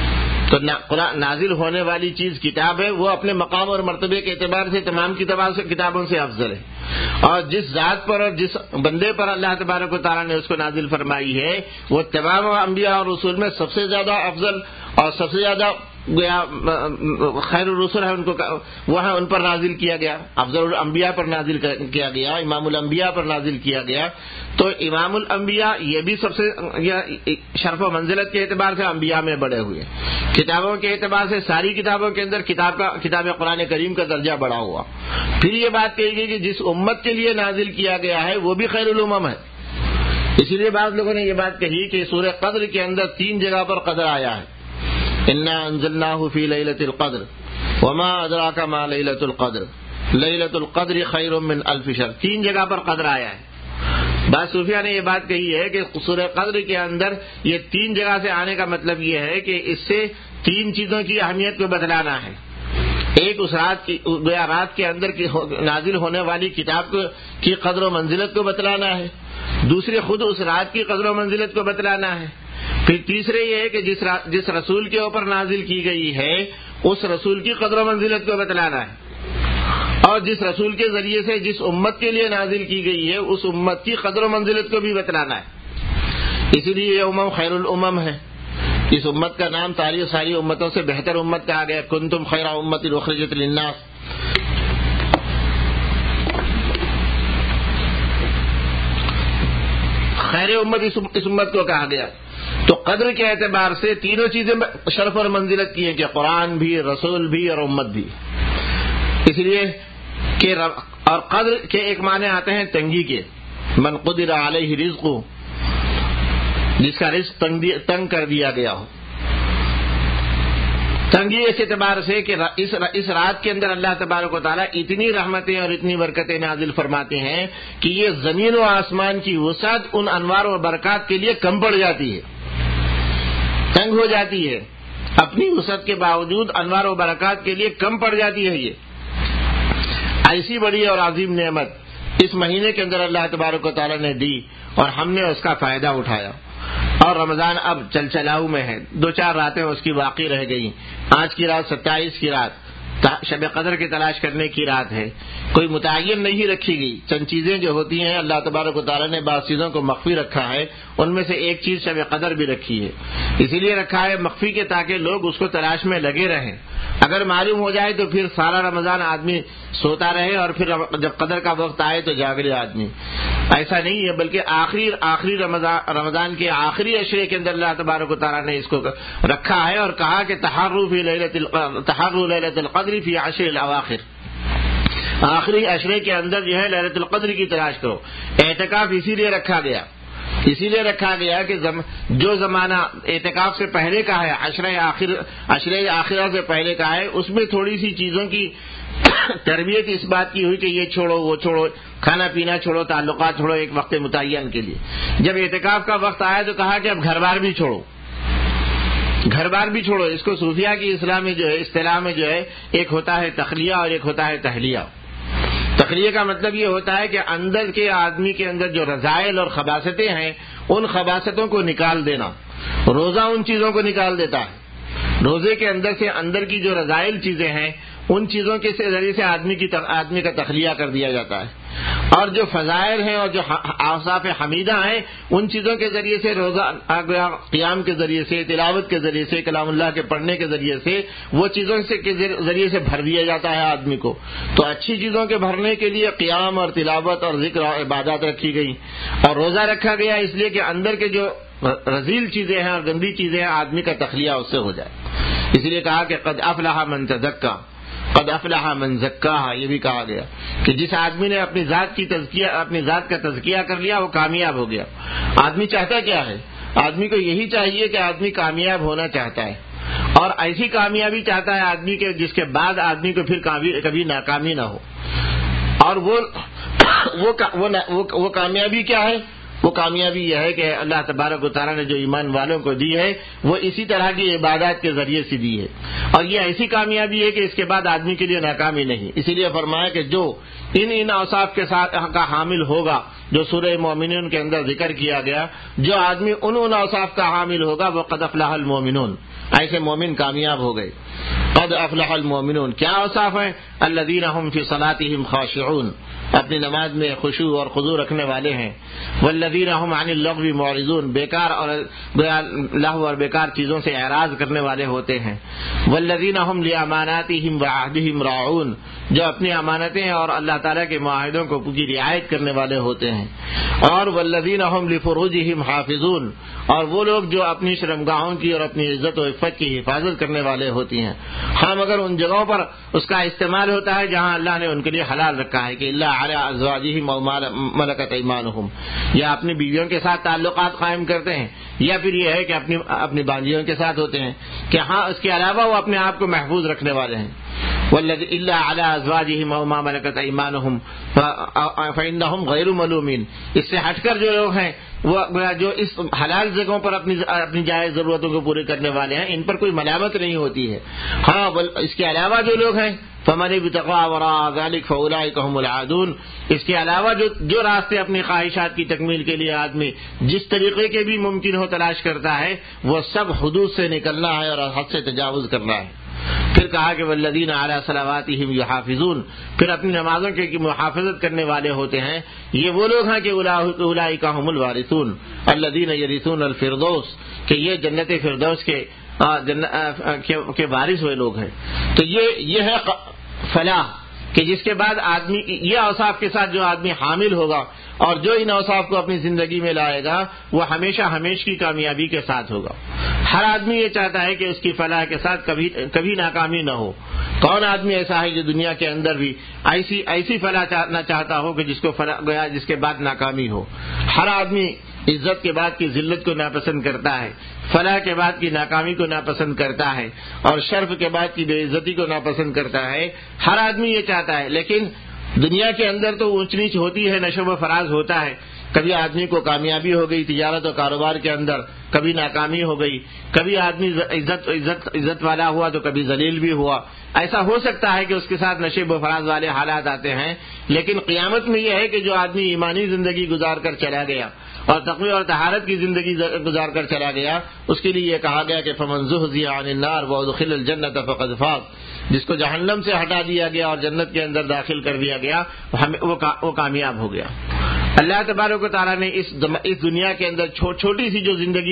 تو نازل ہونے والی چیز کتاب ہے، وہ اپنے مقام اور مرتبے کے اعتبار سے تمام کتابوں سے افضل ہے، اور جس ذات پر اور جس بندے پر اللہ تبارک و تعالیٰ نے اس کو نازل فرمائی ہے وہ تمام انبیاء اور رسول میں سب سے زیادہ افضل اور سب سے زیادہ خیر الرسل ہے، ان پر نازل کیا گیا، افضل الانبیاء پر نازل کیا گیا، امام الانبیاء پر نازل کیا گیا۔ تو امام الانبیاء یہ بھی سب سے شرف و منزلت کے اعتبار سے انبیاء میں بڑے ہوئے، کتابوں کے اعتبار سے ساری کتابوں کے اندر کتاب قرآن کریم کا درجہ بڑا ہوا۔ پھر یہ بات کہی گئی کہ جس امت کے لیے نازل کیا گیا ہے وہ بھی خیر الامم ہے۔ اسی لیے بعض لوگوں نے یہ بات کہی کہ سورہ قدر کے اندر 3 جگہ پر قدر آیا ہے، انا انزلناہ فی لیلۃ القدر وما ادراک ما لیلۃ القدر لیلۃ القدر خیر من الف شہر، 3 جگہ پر قدر آیا ہے۔ بعض صوفیہ نے یہ بات کہی ہے کہ سورہ قدر کے اندر یہ 3 جگہ سے آنے کا مطلب یہ ہے کہ اس سے 3 چیزوں کی اہمیت کو بتلانا ہے۔ ایک اس رات کے اندر کی نازل ہونے والی کتاب کی قدر و منزلت کو بتلانا ہے، دوسرے خود اس رات کی قدر و منزلت کو بتلانا ہے، پھر تیسرے یہ ہے کہ جس رسول کے اوپر نازل کی گئی ہے اس رسول کی قدر و منزلت کو بتلانا ہے، اور جس رسول کے ذریعے سے جس امت کے لیے نازل کی گئی ہے اس امت کی قدر و منزلت کو بھی بتلانا ہے۔ اسی لیے یہ امم خیر الامم ہے، اس امت کا نام ساری امتوں سے بہتر امت کہا گیا، کنتم خیر امت اخرجت للناس۔ خیر امت اس امت کو کہا گیا۔ تو قدر کے اعتبار سے تینوں چیزیں شرف اور منزلت کی ہیں کہ قرآن بھی، رسول بھی اور امت بھی، اس لیے کہ اور قدر کے ایک معنی آتے ہیں تنگی کے، من قدر علیہ رزق، جس کا رزق تنگ کر دیا گیا ہو۔ تنگی اس اعتبار سے کہ اس رات کے اندر اللہ تبارک و تعالیٰ اتنی رحمتیں اور اتنی برکتیں نازل فرماتے ہیں کہ یہ زمین و آسمان کی وسعت ان انوار و برکات کے لیے کم پڑ جاتی ہے، تنگ ہو جاتی ہے، اپنی وسعت کے باوجود انوار و برکات کے لیے کم پڑ جاتی ہے۔ یہ ایسی بڑی اور عظیم نعمت اس مہینے کے اندر اللہ تبارک و تعالیٰ نے دی اور ہم نے اس کا فائدہ اٹھایا، اور رمضان اب چلاؤ میں ہے، 2-4 راتیں اس کی باقی رہ گئی۔ آج کی رات 27 کی رات شب قدر کی تلاش کرنے کی رات ہے، کوئی متعین نہیں رکھی گئی، چند چیزیں جو ہوتی ہیں اللہ تبارک و تعالیٰ نے بعض چیزوں کو مخفی رکھا ہے، ان میں سے ایک چیز شب قدر بھی رکھی ہے، اسی لیے رکھا ہے مخفی کے تاکہ لوگ اس کو تلاش میں لگے رہیں، اگر معلوم ہو جائے تو پھر سارا رمضان آدمی سوتا رہے اور پھر جب قدر کا وقت آئے تو جاگے آدمی۔ ایسا نہیں ہے، بلکہ آخری رمضان کے آخری عشرے کے اندر اللہ تبارک و تعالیٰ نے اس کو رکھا ہے اور کہا کہ تحروا لیلۃ القدر فی عشر الاواخر، آخری عشرے کے اندر جو ہے ليلۃ القدر کی تلاش کرو۔ اعتکاف اسی لیے رکھا گیا کہ جو زمانہ اعتکاف سے پہلے کا ہے، عشرے آخرہ سے پہلے کا ہے، اس میں تھوڑی سی چیزوں کی تربیت اس بات کی ہوئی کہ یہ چھوڑو وہ چھوڑو، کھانا پینا چھوڑو، تعلقات چھوڑو ایک وقت متعین کے لیے۔ جب اعتکاف کا وقت آیا تو کہا کہ اب گھر بار بھی چھوڑو، اس کو صوفیہ کی اصطلاح میں جو ہے ایک ہوتا ہے تخلیہ اور ایک ہوتا ہے تہلیہ۔ تخلیہ کا مطلب یہ ہوتا ہے کہ اندر کے آدمی کے اندر جو رذائل اور خباثتیں ہیں ان خباثتوں کو نکال دینا، روزہ ان چیزوں کو نکال دیتا ہے، روزے کے اندر سے اندر کی جو رذائل چیزیں ہیں ان چیزوں کے ذریعے سے آدمی کا تخلیہ کر دیا جاتا ہے، اور جو فضائل ہیں اور جو اوصاف حمیدہ ہیں ان چیزوں کے ذریعے سے روزہ قیام کے ذریعے سے، تلاوت کے ذریعے سے، کلام اللہ کے پڑھنے کے ذریعے سے وہ چیزوں کے ذریعے سے بھر دیا جاتا ہے آدمی کو۔ تو اچھی چیزوں کے بھرنے کے لیے قیام اور تلاوت اور ذکر اور عبادات رکھی گئی، اور روزہ رکھا گیا اس لیے کہ اندر کے جو رذیل چیزیں ہیں اور گندی چیزیں ہیں آدمی کا تخلیہ اس سے ہو جائے۔ اس لیے کہا کہ قد افلح من تزکا، قد افلح من زکاہا، یہ بھی کہا گیا کہ جس آدمی نے اپنی ذات کا تزکیہ کر لیا وہ کامیاب ہو گیا۔ آدمی چاہتا کیا ہے؟ آدمی کو یہی چاہیے کہ آدمی کامیاب ہونا چاہتا ہے، اور ایسی کامیابی چاہتا ہے آدمی کے جس کے بعد آدمی کو پھر کبھی ناکامی نہ ہو۔ اور وہ کامیابی کیا ہے؟ وہ کامیابی یہ ہے کہ اللہ تبارک و تعالیٰ نے جو ایمان والوں کو دی ہے وہ اسی طرح کی عبادات کے ذریعے سے دی ہے، اور یہ ایسی کامیابی ہے کہ اس کے بعد آدمی کے لیے ناکامی نہیں۔ اسی لیے فرمایا کہ جو ان اوصاف کے ساتھ کا حامل ہوگا جو سورہ مومنون کے اندر ذکر کیا گیا، جو آدمی ان اوصاف کا حامل ہوگا وہ قد افلح المومنون، ایسے مومن کامیاب ہو گئے۔ قد افلح المومنون کیا اوصاف ہیں؟ الذین هم فی صلاتهم خاشعون، اپنی نماز میں خشوع اور خضوع رکھنے والے ہیں۔ والذین هم عن اللغو معرضون، بیکار اور لہو اور بیکار چیزوں سے اعراض کرنے والے ہوتے ہیں۔ والذین هم لاماناتهم وعهدهم راعون، جو اپنی امانتیں اور اللہ تعالیٰ کے معاہدوں کو کی رعایت کرنے والے ہوتے ہیں۔ اور والذین هم لفروجهم حافظون، اور وہ لوگ جو اپنی شرمگاہوں کی اور اپنی عزت و عفت کی حفاظت کرنے والے ہوتی ہیں، ہاں مگر ان جگہوں پر اس کا استعمال ہوتا ہے جہاں اللہ نے ان کے لیے حلال رکھا ہے کہ اللہ علی ازواجہم او ملکت ایمانہم، یا اپنی بیویوں کے ساتھ تعلقات قائم کرتے ہیں، یا پھر یہ ہے کہ اپنی بانجیوں کے ساتھ ہوتے ہیں کہ ہاں اس کے علاوہ وہ اپنے آپ کو محفوظ رکھنے والے ہیں۔ والذی الا علی ازواجہم او ما ملکت ایمانہم فانہم غیر ملومین، اس سے ہٹ کر جو لوگ ہیں وہ جو اس حلال جگہوں پر اپنی جائز ضرورتوں کو پورے کرنے والے ہیں ان پر کوئی ملامت نہیں ہوتی ہے۔ ہاں اس کے علاوہ جو لوگ ہیں فمن ابتغى وراء ذلك فاولئک هم العادون، اس کے علاوہ جو راستے اپنی خواہشات کی تکمیل کے لیے آدمی جس طریقے کے بھی ممکن ہو تلاش کرتا ہے وہ سب حدود سے نکلنا ہے اور حد سے تجاوز کرنا ہے۔ پھر کہا کہ والذین علی صلواتہم یحافظون، پھر اپنی نمازوں کی محافظت کرنے والے ہوتے ہیں، یہ وہ لوگ ہیں کہ اولئک هم الوارثون الذین یرثون الفردوس، کہ یہ جنت فردوس کے وارث ہوئے لوگ ہیں۔ تو یہ ہے فلاح کہ جس کے بعد آدمی یہ اوصاف کے ساتھ جو آدمی حامل ہوگا اور جو ان اوصاف کو اپنی زندگی میں لائے گا وہ ہمیشہ ہمیشہ کی کامیابی کے ساتھ ہوگا۔ ہر آدمی یہ چاہتا ہے کہ اس کی فلاح کے ساتھ کبھی ناکامی نہ ہو۔ کون آدمی ایسا ہے جو دنیا کے اندر بھی ایسی فلاح نہ چاہتا ہو کہ جس کو فلاح گیا جس کے بعد ناکامی ہو؟ ہر آدمی عزت کے بعد کی ذلت کو ناپسند کرتا ہے، فلاح کے بعد کی ناکامی کو ناپسند کرتا ہے، اور شرف کے بعد کی بے عزتی کو ناپسند کرتا ہے۔ ہر آدمی یہ چاہتا ہے، لیکن دنیا کے اندر تو اونچ نیچ ہوتی ہے، نشو و فراز ہوتا ہے۔ کبھی آدمی کو کامیابی ہو گئی تجارت و کاروبار کے اندر، کبھی ناکامی ہو گئی، کبھی آدمی عزت والا ہوا تو کبھی ذلیل بھی ہوا۔ ایسا ہو سکتا ہے کہ اس کے ساتھ نشیب و فراز والے حالات آتے ہیں، لیکن قیامت میں یہ ہے کہ جو آدمی ایمانی زندگی گزار کر چلا گیا اور تقوی اور طہارت کی زندگی گزار کر چلا گیا، اس کے لیے یہ کہا گیا کہ فمن زحزح عن النار وادخل الجنۃ فقد فاز، جس کو جہنم سے ہٹا دیا گیا اور جنت کے اندر داخل کر دیا گیا وہ کامیاب ہو گیا۔ اللہ تبارک و تعالیٰ نے اس دنیا کے اندر چھوٹی سی جو زندگی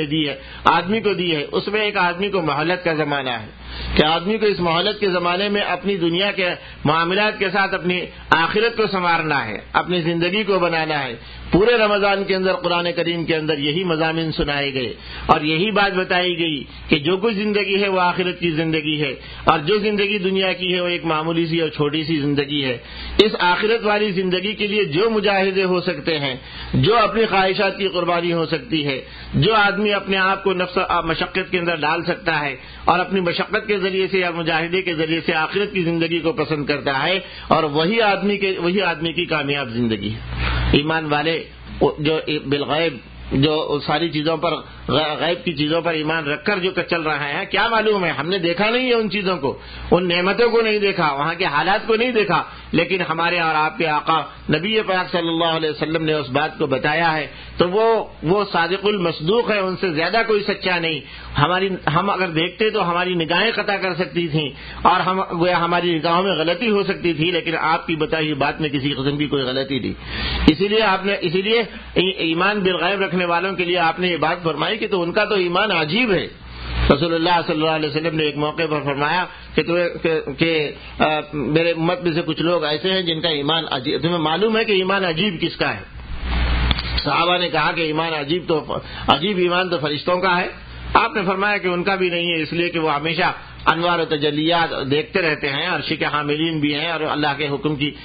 آدمی کو دی ہے اس میں ایک آدمی کو مہلت کا زمانہ ہے کہ آدمی کو اس مہلت کے زمانے میں اپنی دنیا کے معاملات کے ساتھ اپنی آخرت کو سنوارنا ہے، اپنی زندگی کو بنانا ہے۔ پورے رمضان کے اندر قرآن کریم کے اندر یہی مضامین سنائے گئے اور یہی بات بتائی گئی کہ جو کچھ زندگی ہے وہ آخرت کی زندگی ہے، اور جو زندگی دنیا کی ہے وہ ایک معمولی سی اور چھوٹی سی زندگی ہے۔ اس آخرت والی زندگی کے لیے جو مجاہدے ہو سکتے ہیں، جو اپنی خواہشات کی قربانی ہو سکتی ہے، جو آدمی اپنے آپ کو نفس مشقت کے اندر ڈال سکتا ہے اور اپنی مشقت کے ذریعے سے یا مجاہدے کے ذریعے سے آخرت کی زندگی کو پسند کرتا ہے، اور وہی آدمی کی کامیاب زندگی ہے۔ ایمان والے جو بالغیب جو ساری چیزوں پر غیب کی چیزوں پر ایمان رکھ کر جو چل رہا ہے، کیا معلوم ہے ہم نے دیکھا نہیں ہے ان چیزوں کو، ان نعمتوں کو نہیں دیکھا، وہاں کے حالات کو نہیں دیکھا، لیکن ہمارے اور آپ کے آقا نبی پاک صلی اللہ علیہ وسلم نے اس بات کو بتایا ہے، تو وہ صادق المصدوق ہے، ان سے زیادہ کوئی سچا نہیں۔ ہم اگر دیکھتے تو ہماری نگاہیں خطا کر سکتی تھیں اور ہماری نگاہوں میں غلطی ہو سکتی تھی، لیکن آپ کی بتائی ہوئی بات میں کسی قسم کی کوئی غلطی نہیں۔ اسی لیے ایمان بالغیب رکھنے والوں کے لیے آپ نے یہ بات فرمائی کہ تو ان کا تو ایمان عجیب ہے۔ رسول اللہ صلی اللہ علیہ وسلم نے ایک موقع پر فرمایا کہ میرے امت میں سے کچھ لوگ ایسے ہیں جن کا ایمان عجیب، تمہیں معلوم ہے کہ ایمان عجیب کس کا ہے؟ صحابہ نے کہا کہ عجیب ایمان تو فرشتوں کا ہے۔ آپ نے فرمایا کہ ان کا بھی نہیں ہے، اس لیے کہ وہ ہمیشہ انوار و تجلیات دیکھتے رہتے ہیں، عرش کے حاملین بھی ہیں اور اللہ کے حکم کی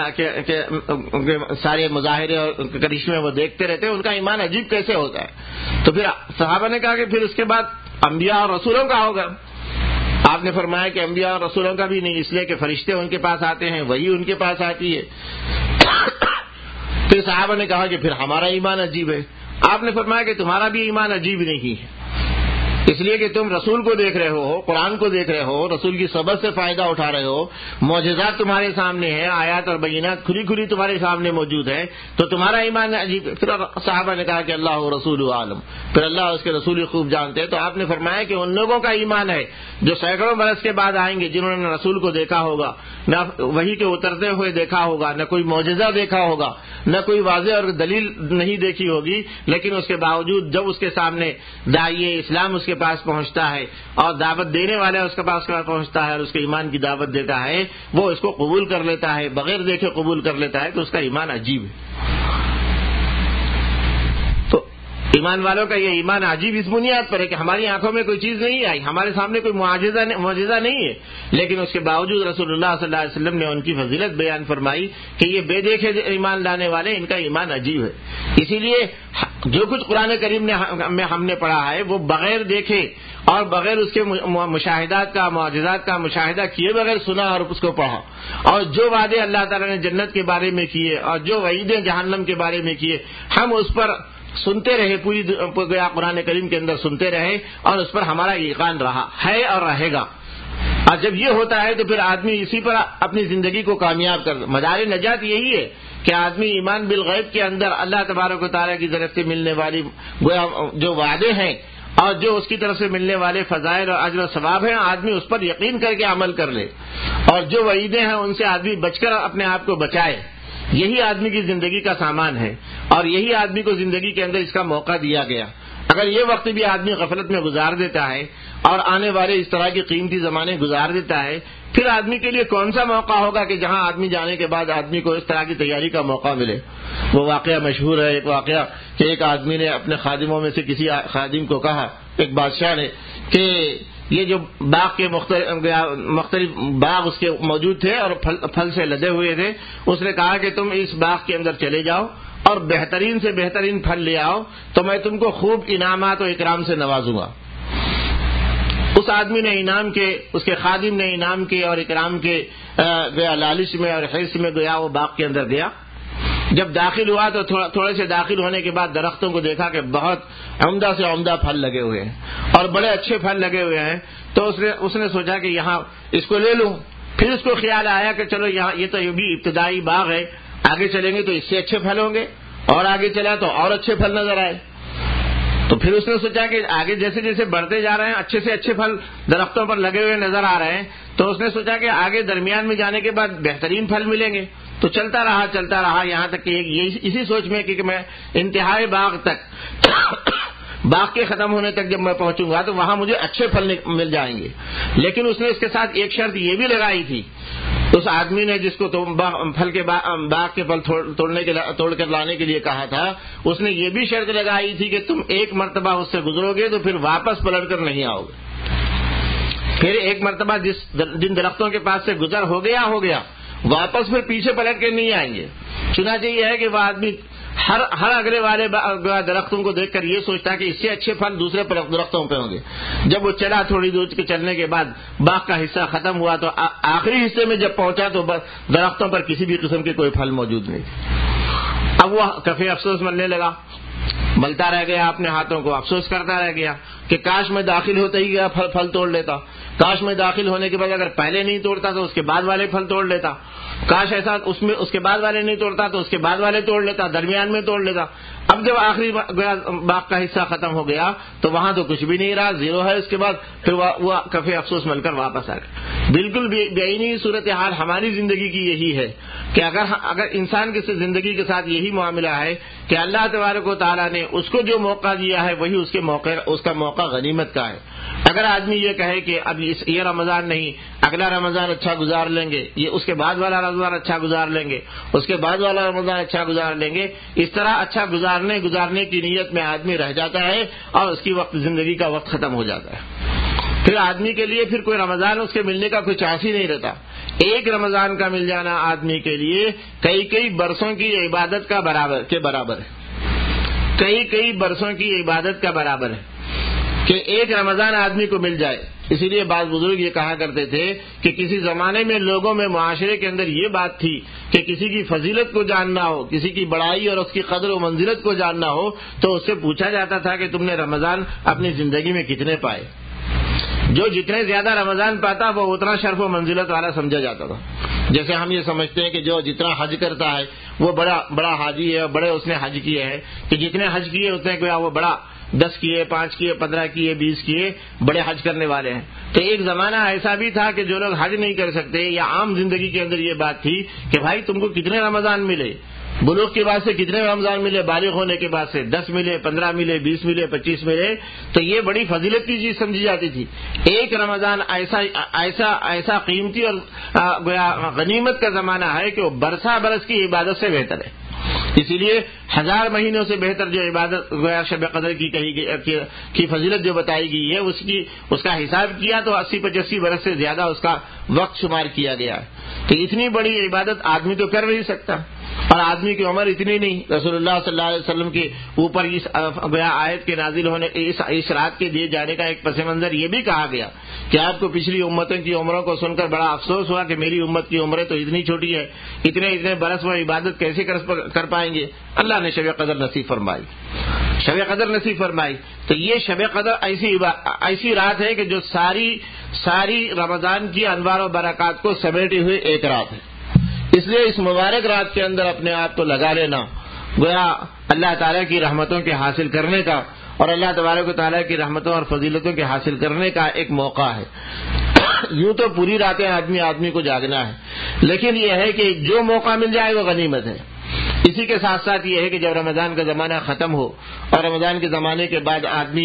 سارے مظاہرے اور کرشمے وہ دیکھتے رہتے ہیں، ان کا ایمان عجیب کیسے ہوتا ہے؟ تو پھر صحابہ نے کہا کہ پھر اس کے بعد انبیاء اور رسولوں کا ہوگا۔ آپ نے فرمایا کہ انبیاء اور رسولوں کا بھی نہیں، اس لیے کہ فرشتے ان کے پاس آتے ہیں، وہی ان کے پاس آتی ہے۔ پھر صحابہ نے کہا کہ پھر ہمارا ایمان عجیب ہے. آپ نے فرمایا کہ تمہارا بھی ایمان عجیب نہیں ہے، اس لیے کہ تم رسول کو دیکھ رہے ہو، قرآن کو دیکھ رہے ہو، رسول کی صحبت سے فائدہ اٹھا رہے ہو، معجزات تمہارے سامنے ہیں، آیات اور بینات کھلی کھلی تمہارے سامنے موجود ہے، تو تمہارا ایمان عجیب ہے. پھر صحابہ نے کہا کہ اللہ و رسول عالم، پھر اللہ اور اس کے رسول خوب جانتے ہیں. تو آپ نے فرمایا کہ ان لوگوں کا ایمان ہے جو سینکڑوں برس کے بعد آئیں گے، جنہوں نے رسول کو دیکھا ہوگا، نہ وحی کے اترتے ہوئے دیکھا ہوگا، نہ کوئی معجزہ دیکھا ہوگا، نہ کوئی واضح اور دلیل نہیں دیکھی ہوگی، لیکن اس کے باوجود جب اس کے سامنے داعیہ اسلام اس کے پاس پہنچتا ہے اور دعوت دینے والا اس کے پاس پہنچتا ہے اور اس کے ایمان کی دعوت دیتا ہے، وہ اس کو قبول کر لیتا ہے، بغیر دیکھے قبول کر لیتا ہے، تو اس کا ایمان عجیب ہے. تو ایمان والوں کا یہ ایمان عجیب اس بنیاد پر ہے کہ ہماری آنکھوں میں کوئی چیز نہیں آئی، ہمارے سامنے کوئی معجزہ نہیں ہے، لیکن اس کے باوجود رسول اللہ صلی اللہ علیہ وسلم نے ان کی فضیلت بیان فرمائی کہ یہ بے دیکھے ایمان لانے والے، ان کا ایمان عجیب ہے. اسی لیے جو کچھ قرآن کریم میں ہم نے پڑھا ہے وہ بغیر دیکھے اور بغیر اس کے مشاہدات کا، معجزات کا مشاہدہ کیے بغیر سنا اور اس کو پڑھا، اور جو وعدے اللہ تعالیٰ نے جنت کے بارے میں کیے اور جو وعیدیں جہنم کے بارے میں کیے، ہم اس پر سنتے رہے، پوری قرآن کریم کے اندر سنتے رہے، اور اس پر ہمارا یقین رہا ہے اور رہے گا. اور جب یہ ہوتا ہے تو پھر آدمی اسی پر اپنی زندگی کو کامیاب کر. مدار نجات یہی ہے کہ آدمی ایمان بالغیب کے اندر اللہ تبارک و تعالیٰ کی طرف سے ملنے والی جو وعدے ہیں اور جو اس کی طرف سے ملنے والے فضائل اور اجر و ثواب ہیں، آدمی اس پر یقین کر کے عمل کر لے، اور جو وعیدیں ہیں ان سے آدمی بچ کر اپنے آپ کو بچائے. یہی آدمی کی زندگی کا سامان ہے، اور یہی آدمی کو زندگی کے اندر اس کا موقع دیا گیا. اگر یہ وقت بھی آدمی غفلت میں گزار دیتا ہے اور آنے والے اس طرح کے قیمتی زمانے گزار دیتا ہے، پھر آدمی کے لیے کون سا موقع ہوگا کہ جہاں آدمی جانے کے بعد آدمی کو اس طرح کی تیاری کا موقع ملے. وہ واقعہ مشہور ہے، ایک واقعہ کہ ایک آدمی نے اپنے خادموں میں سے کسی خادم کو کہا، ایک بادشاہ نے، کہ یہ جو باغ کے مختلف باغ اس کے موجود تھے اور پھل سے لدے ہوئے تھے، اس نے کہا کہ تم اس باغ کے اندر چلے جاؤ اور بہترین سے بہترین پھل لے آؤ تو میں تم کو خوب انعامات و اکرام سے نوازوں گا. اس آدمی نے انعام کے، اس کے خادم نے انعام کے اور اکرام کے گیا لالچ میں اور حرص میں گیا، وہ باغ کے اندر گیا. جب داخل ہوا تو تھوڑے سے داخل ہونے کے بعد درختوں کو دیکھا کہ بہت عمدہ سے عمدہ پھل لگے ہوئے ہیں اور بڑے اچھے پھل لگے ہوئے ہیں. تو اس نے سوچا کہ یہاں اس کو لے لوں. پھر اس کو خیال آیا کہ چلو یہاں یہ تو بھی ابتدائی باغ ہے، آگے چلیں گے تو اس سے اچھے پھل ہوں گے، اور آگے چلا تو اور اچھے پھل نظر آئے. تو پھر اس نے سوچا کہ آگے جیسے جیسے بڑھتے جا رہے ہیں اچھے سے اچھے پھل درختوں پر لگے ہوئے نظر آ رہے ہیں، تو اس نے سوچا کہ آگے درمیان میں جانے کے بعد بہترین پھل ملیں گے. تو چلتا رہا یہاں تک کہ اسی سوچ میں کہ میں انتہائی باغ تک، باغ کے ختم ہونے تک جب میں پہنچوں گا تو وہاں مجھے اچھے پھل مل جائیں گے. لیکن اس نے اس کے ساتھ ایک شرط یہ بھی لگائی تھی، اس آدمی نے جس کو پھل کے باغ کے پھل توڑ کر لانے کے لیے کہا تھا، اس نے یہ بھی شرط لگائی تھی کہ تم ایک مرتبہ اس سے گزرو گے تو پھر واپس پلٹ کر نہیں آؤ گے. پھر ایک مرتبہ جن درختوں کے پاس سے گزر ہو گیا واپس پھر پیچھے پلٹ کے نہیں آئیں گے. چنانچہ یہ ہے کہ وہ آدمی ہر اگلے والے درختوں کو دیکھ کر یہ سوچتا کہ اس سے اچھے پھل دوسرے درختوں پہ ہوں گے. جب وہ چلا تھوڑی دور کے چلنے کے بعد باغ کا حصہ ختم ہوا تو آخری حصے میں جب پہنچا تو درختوں پر کسی بھی قسم کے کوئی پھل موجود نہیں تھے. اب وہ کافی افسوس ملنے لگا، ملتا رہ گیا اپنے ہاتھوں کو، افسوس کرتا رہ گیا کہ کاش میں داخل ہوتے ہی گیا پھل توڑ لیتا، کاش میں داخل ہونے کے بعد اگر پہلے نہیں توڑتا تو اس کے بعد والے پھل توڑ لیتا، کاش ایسا اس کے بعد والے نہیں توڑتا تو اس کے بعد والے توڑ لیتا، درمیان میں توڑ لیتا. اب جب آخری باغ کا حصہ ختم ہو گیا تو وہاں تو کچھ بھی نہیں رہا، زیرو ہے. اس کے بعد پھر وہ کافی افسوس مل کر واپس آ گیا. بالکل بےعینی صورتحال ہماری زندگی کی یہی ہے کہ اگر انسان کی زندگی کے ساتھ یہی معاملہ ہے کہ اللہ تبارک و تعالیٰ نے اس کو جو موقع دیا ہے وہی اس کا موقع غنیمت کا ہے. اگر آدمی یہ کہے کہ اب یہ رمضان نہیں، اگلا رمضان اچھا گزار لیں گے، یہ اس کے بعد والا رمضان اچھا گزار لیں گے، اس کے بعد والا رمضان اچھا گزار لیں گے، اس طرح اچھا گزارنے کی نیت میں آدمی رہ جاتا ہے اور اس کی زندگی کا وقت ختم ہو جاتا ہے. پھر آدمی کے لیے پھر کوئی رمضان اس کے ملنے کا کوئی چانس ہی نہیں رہتا. ایک رمضان کا مل جانا آدمی کے لیے کئی برسوں کی عبادت کے برابر ہے. کئی برسوں کی عبادت کا برابر ہے کہ ایک رمضان آدمی کو مل جائے. اسی لیے بعض بزرگ یہ کہا کرتے تھے کہ کسی زمانے میں لوگوں میں معاشرے کے اندر یہ بات تھی کہ کسی کی فضیلت کو جاننا ہو، کسی کی بڑائی اور اس کی قدر و منزلت کو جاننا ہو تو اس سے پوچھا جاتا تھا کہ تم نے رمضان اپنی زندگی میں کتنے پائے. جو جتنے زیادہ رمضان پاتا وہ اتنا شرف و منزلت والا سمجھا جاتا تھا. جیسے ہم یہ سمجھتے ہیں کہ جو جتنا حج کرتا ہے وہ بڑا حاجی ہے، بڑے اس نے حج کیے ہیں، کہ جتنے حج کیے اتنے کہ وہ بڑا 10 کیے، 5 کیے، 15 کیے، 20 کیے، بڑے حج کرنے والے ہیں. تو ایک زمانہ ایسا بھی تھا کہ جو لوگ حج نہیں کر سکتے یا عام زندگی کے اندر یہ بات تھی کہ بھائی تم کو کتنے رمضان ملے، بلوغ کے بعد سے کتنے رمضان ملے، بالغ ہونے کے بعد سے 10 ملے، 15 ملے، 20 ملے، 25 ملے. تو یہ بڑی فضیلت کی چیز سمجھی جاتی تھی. ایک رمضان ایسا قیمتی اور غنیمت کا زمانہ ہے کہ وہ برسا برس کی عبادت سے بہتر ہے. اسی لیے 1000 مہینوں سے بہتر جو عبادت گویا شب قدر کی فضیلت جو بتائی گئی ہے اس کا حساب کیا تو 80-85 برس سے زیادہ اس کا وقت شمار کیا گیا ہے. تو اتنی بڑی عبادت آدمی تو کر نہیں سکتا، اور آدمی کی عمر اتنی نہیں. رسول اللہ صلی اللہ علیہ وسلم کے اوپر اس آیت کے نازل ہونے اس رات کے دیے جانے کا ایک پس منظر یہ بھی کہا گیا کہ آپ کو پچھلی امتوں کی عمروں کو سن کر بڑا افسوس ہوا کہ میری امت کی عمریں تو اتنی چھوٹی ہے، اتنے برس وہ عبادت کیسے کر پائیں گے. اللہ نے شب قدر نصیب فرمائی، شب قدر نصیب فرمائی. تو یہ شب قدر ایسی رات ہے کہ جو ساری رمضان کی انوار و برکات کو سمیٹے ہوئے ایک رات ہے. اس لیے اس مبارک رات کے اندر اپنے آپ کو لگا لینا گویا اللہ تعالیٰ کی رحمتوں کے حاصل کرنے کا اور اللہ تبارک و تعالیٰ کی رحمتوں اور فضیلتوں کے حاصل کرنے کا ایک موقع ہے. یوں تو پوری راتیں آدمی کو جاگنا ہے، لیکن یہ ہے کہ جو موقع مل جائے وہ غنیمت ہے. اسی کے ساتھ ساتھ یہ ہے کہ جب رمضان کا زمانہ ختم ہو اور رمضان کے زمانے کے بعد آدمی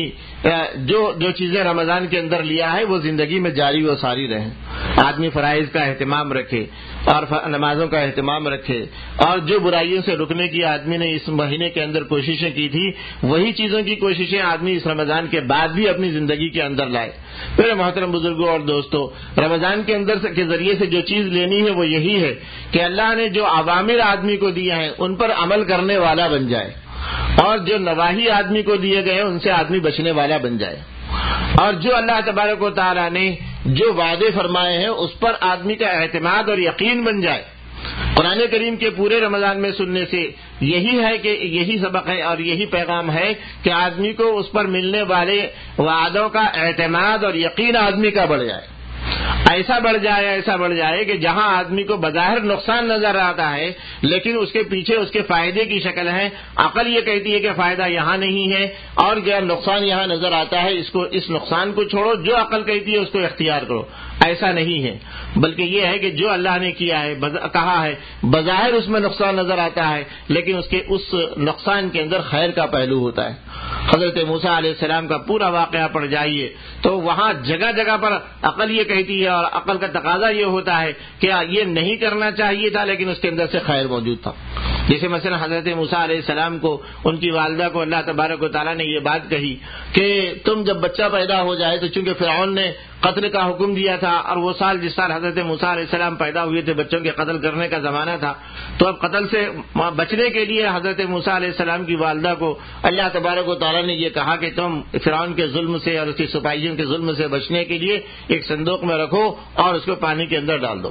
جو چیزیں رمضان کے اندر لیا ہے وہ زندگی میں جاری و ساری رہیں. آدمی فرائض کا اہتمام رکھے اور نمازوں کا اہتمام رکھے، اور جو برائیوں سے رکنے کی آدمی نے اس مہینے کے اندر کوششیں کی تھی وہی چیزوں کی کوششیں آدمی اس رمضان کے بعد بھی اپنی زندگی کے اندر لائے. میرے محترم بزرگوں اور دوستو، رمضان کے اندر کے ذریعے سے جو چیز لینی ہے وہ یہی ہے کہ اللہ نے جو اوامر آدمی کو دیا ہے ان پر عمل کرنے والا بن جائے، اور جو نواہی آدمی کو دیے گئے ان سے آدمی بچنے والا بن جائے، اور جو اللہ تبارک و تعالیٰ نے جو وعدے فرمائے ہیں اس پر آدمی کا اعتماد اور یقین بن جائے. قرآن کریم کے پورے رمضان میں سننے سے یہی ہے کہ یہی سبق ہے اور یہی پیغام ہے کہ آدمی کو اس پر ملنے والے وعدوں کا اعتماد اور یقین آدمی کا بڑھ جائے. ایسا بڑھ جائے کہ جہاں آدمی کو بظاہر نقصان نظر آتا ہے لیکن اس کے پیچھے اس کے فائدے کی شکل ہے. عقل یہ کہتی ہے کہ فائدہ یہاں نہیں ہے اور جو نقصان یہاں نظر آتا ہے اس نقصان کو چھوڑو، جو عقل کہتی ہے اس کو اختیار کرو. ایسا نہیں ہے، بلکہ یہ ہے کہ جو اللہ نے کیا ہے کہا ہے بظاہر اس میں نقصان نظر آتا ہے لیکن اس نقصان کے اندر خیر کا پہلو ہوتا ہے. حضرت موسیٰ علیہ السلام کا پورا واقعہ پڑھ جائیے تو وہاں جگہ جگہ پر عقل یہ کہتی ہے اور عقل کا تقاضا یہ ہوتا ہے کہ یہ نہیں کرنا چاہیے تھا لیکن اس کے اندر سے خیر موجود تھا. جیسے مثلا حضرت موسیٰ علیہ السلام کو ان کی والدہ کو اللہ تبارک و تعالیٰ نے یہ بات کہی کہ تم جب بچہ پیدا ہو جائے تو چونکہ فرعون نے قتل کا حکم دیا تھا اور وہ جس سال حضرت موسیٰ علیہ السلام پیدا ہوئے تھے بچوں کے قتل کرنے کا زمانہ تھا، تو اب قتل سے بچنے کے لیے حضرت موسیٰ علیہ السلام کی والدہ کو اللہ تبارک و تعالیٰ نے یہ کہا کہ تم فرعون کے ظلم سے اور اس کی سپاہیوں کے ظلم سے بچنے کے لیے ایک صندوق میں رکھو اور اس کو پانی کے اندر ڈال دو.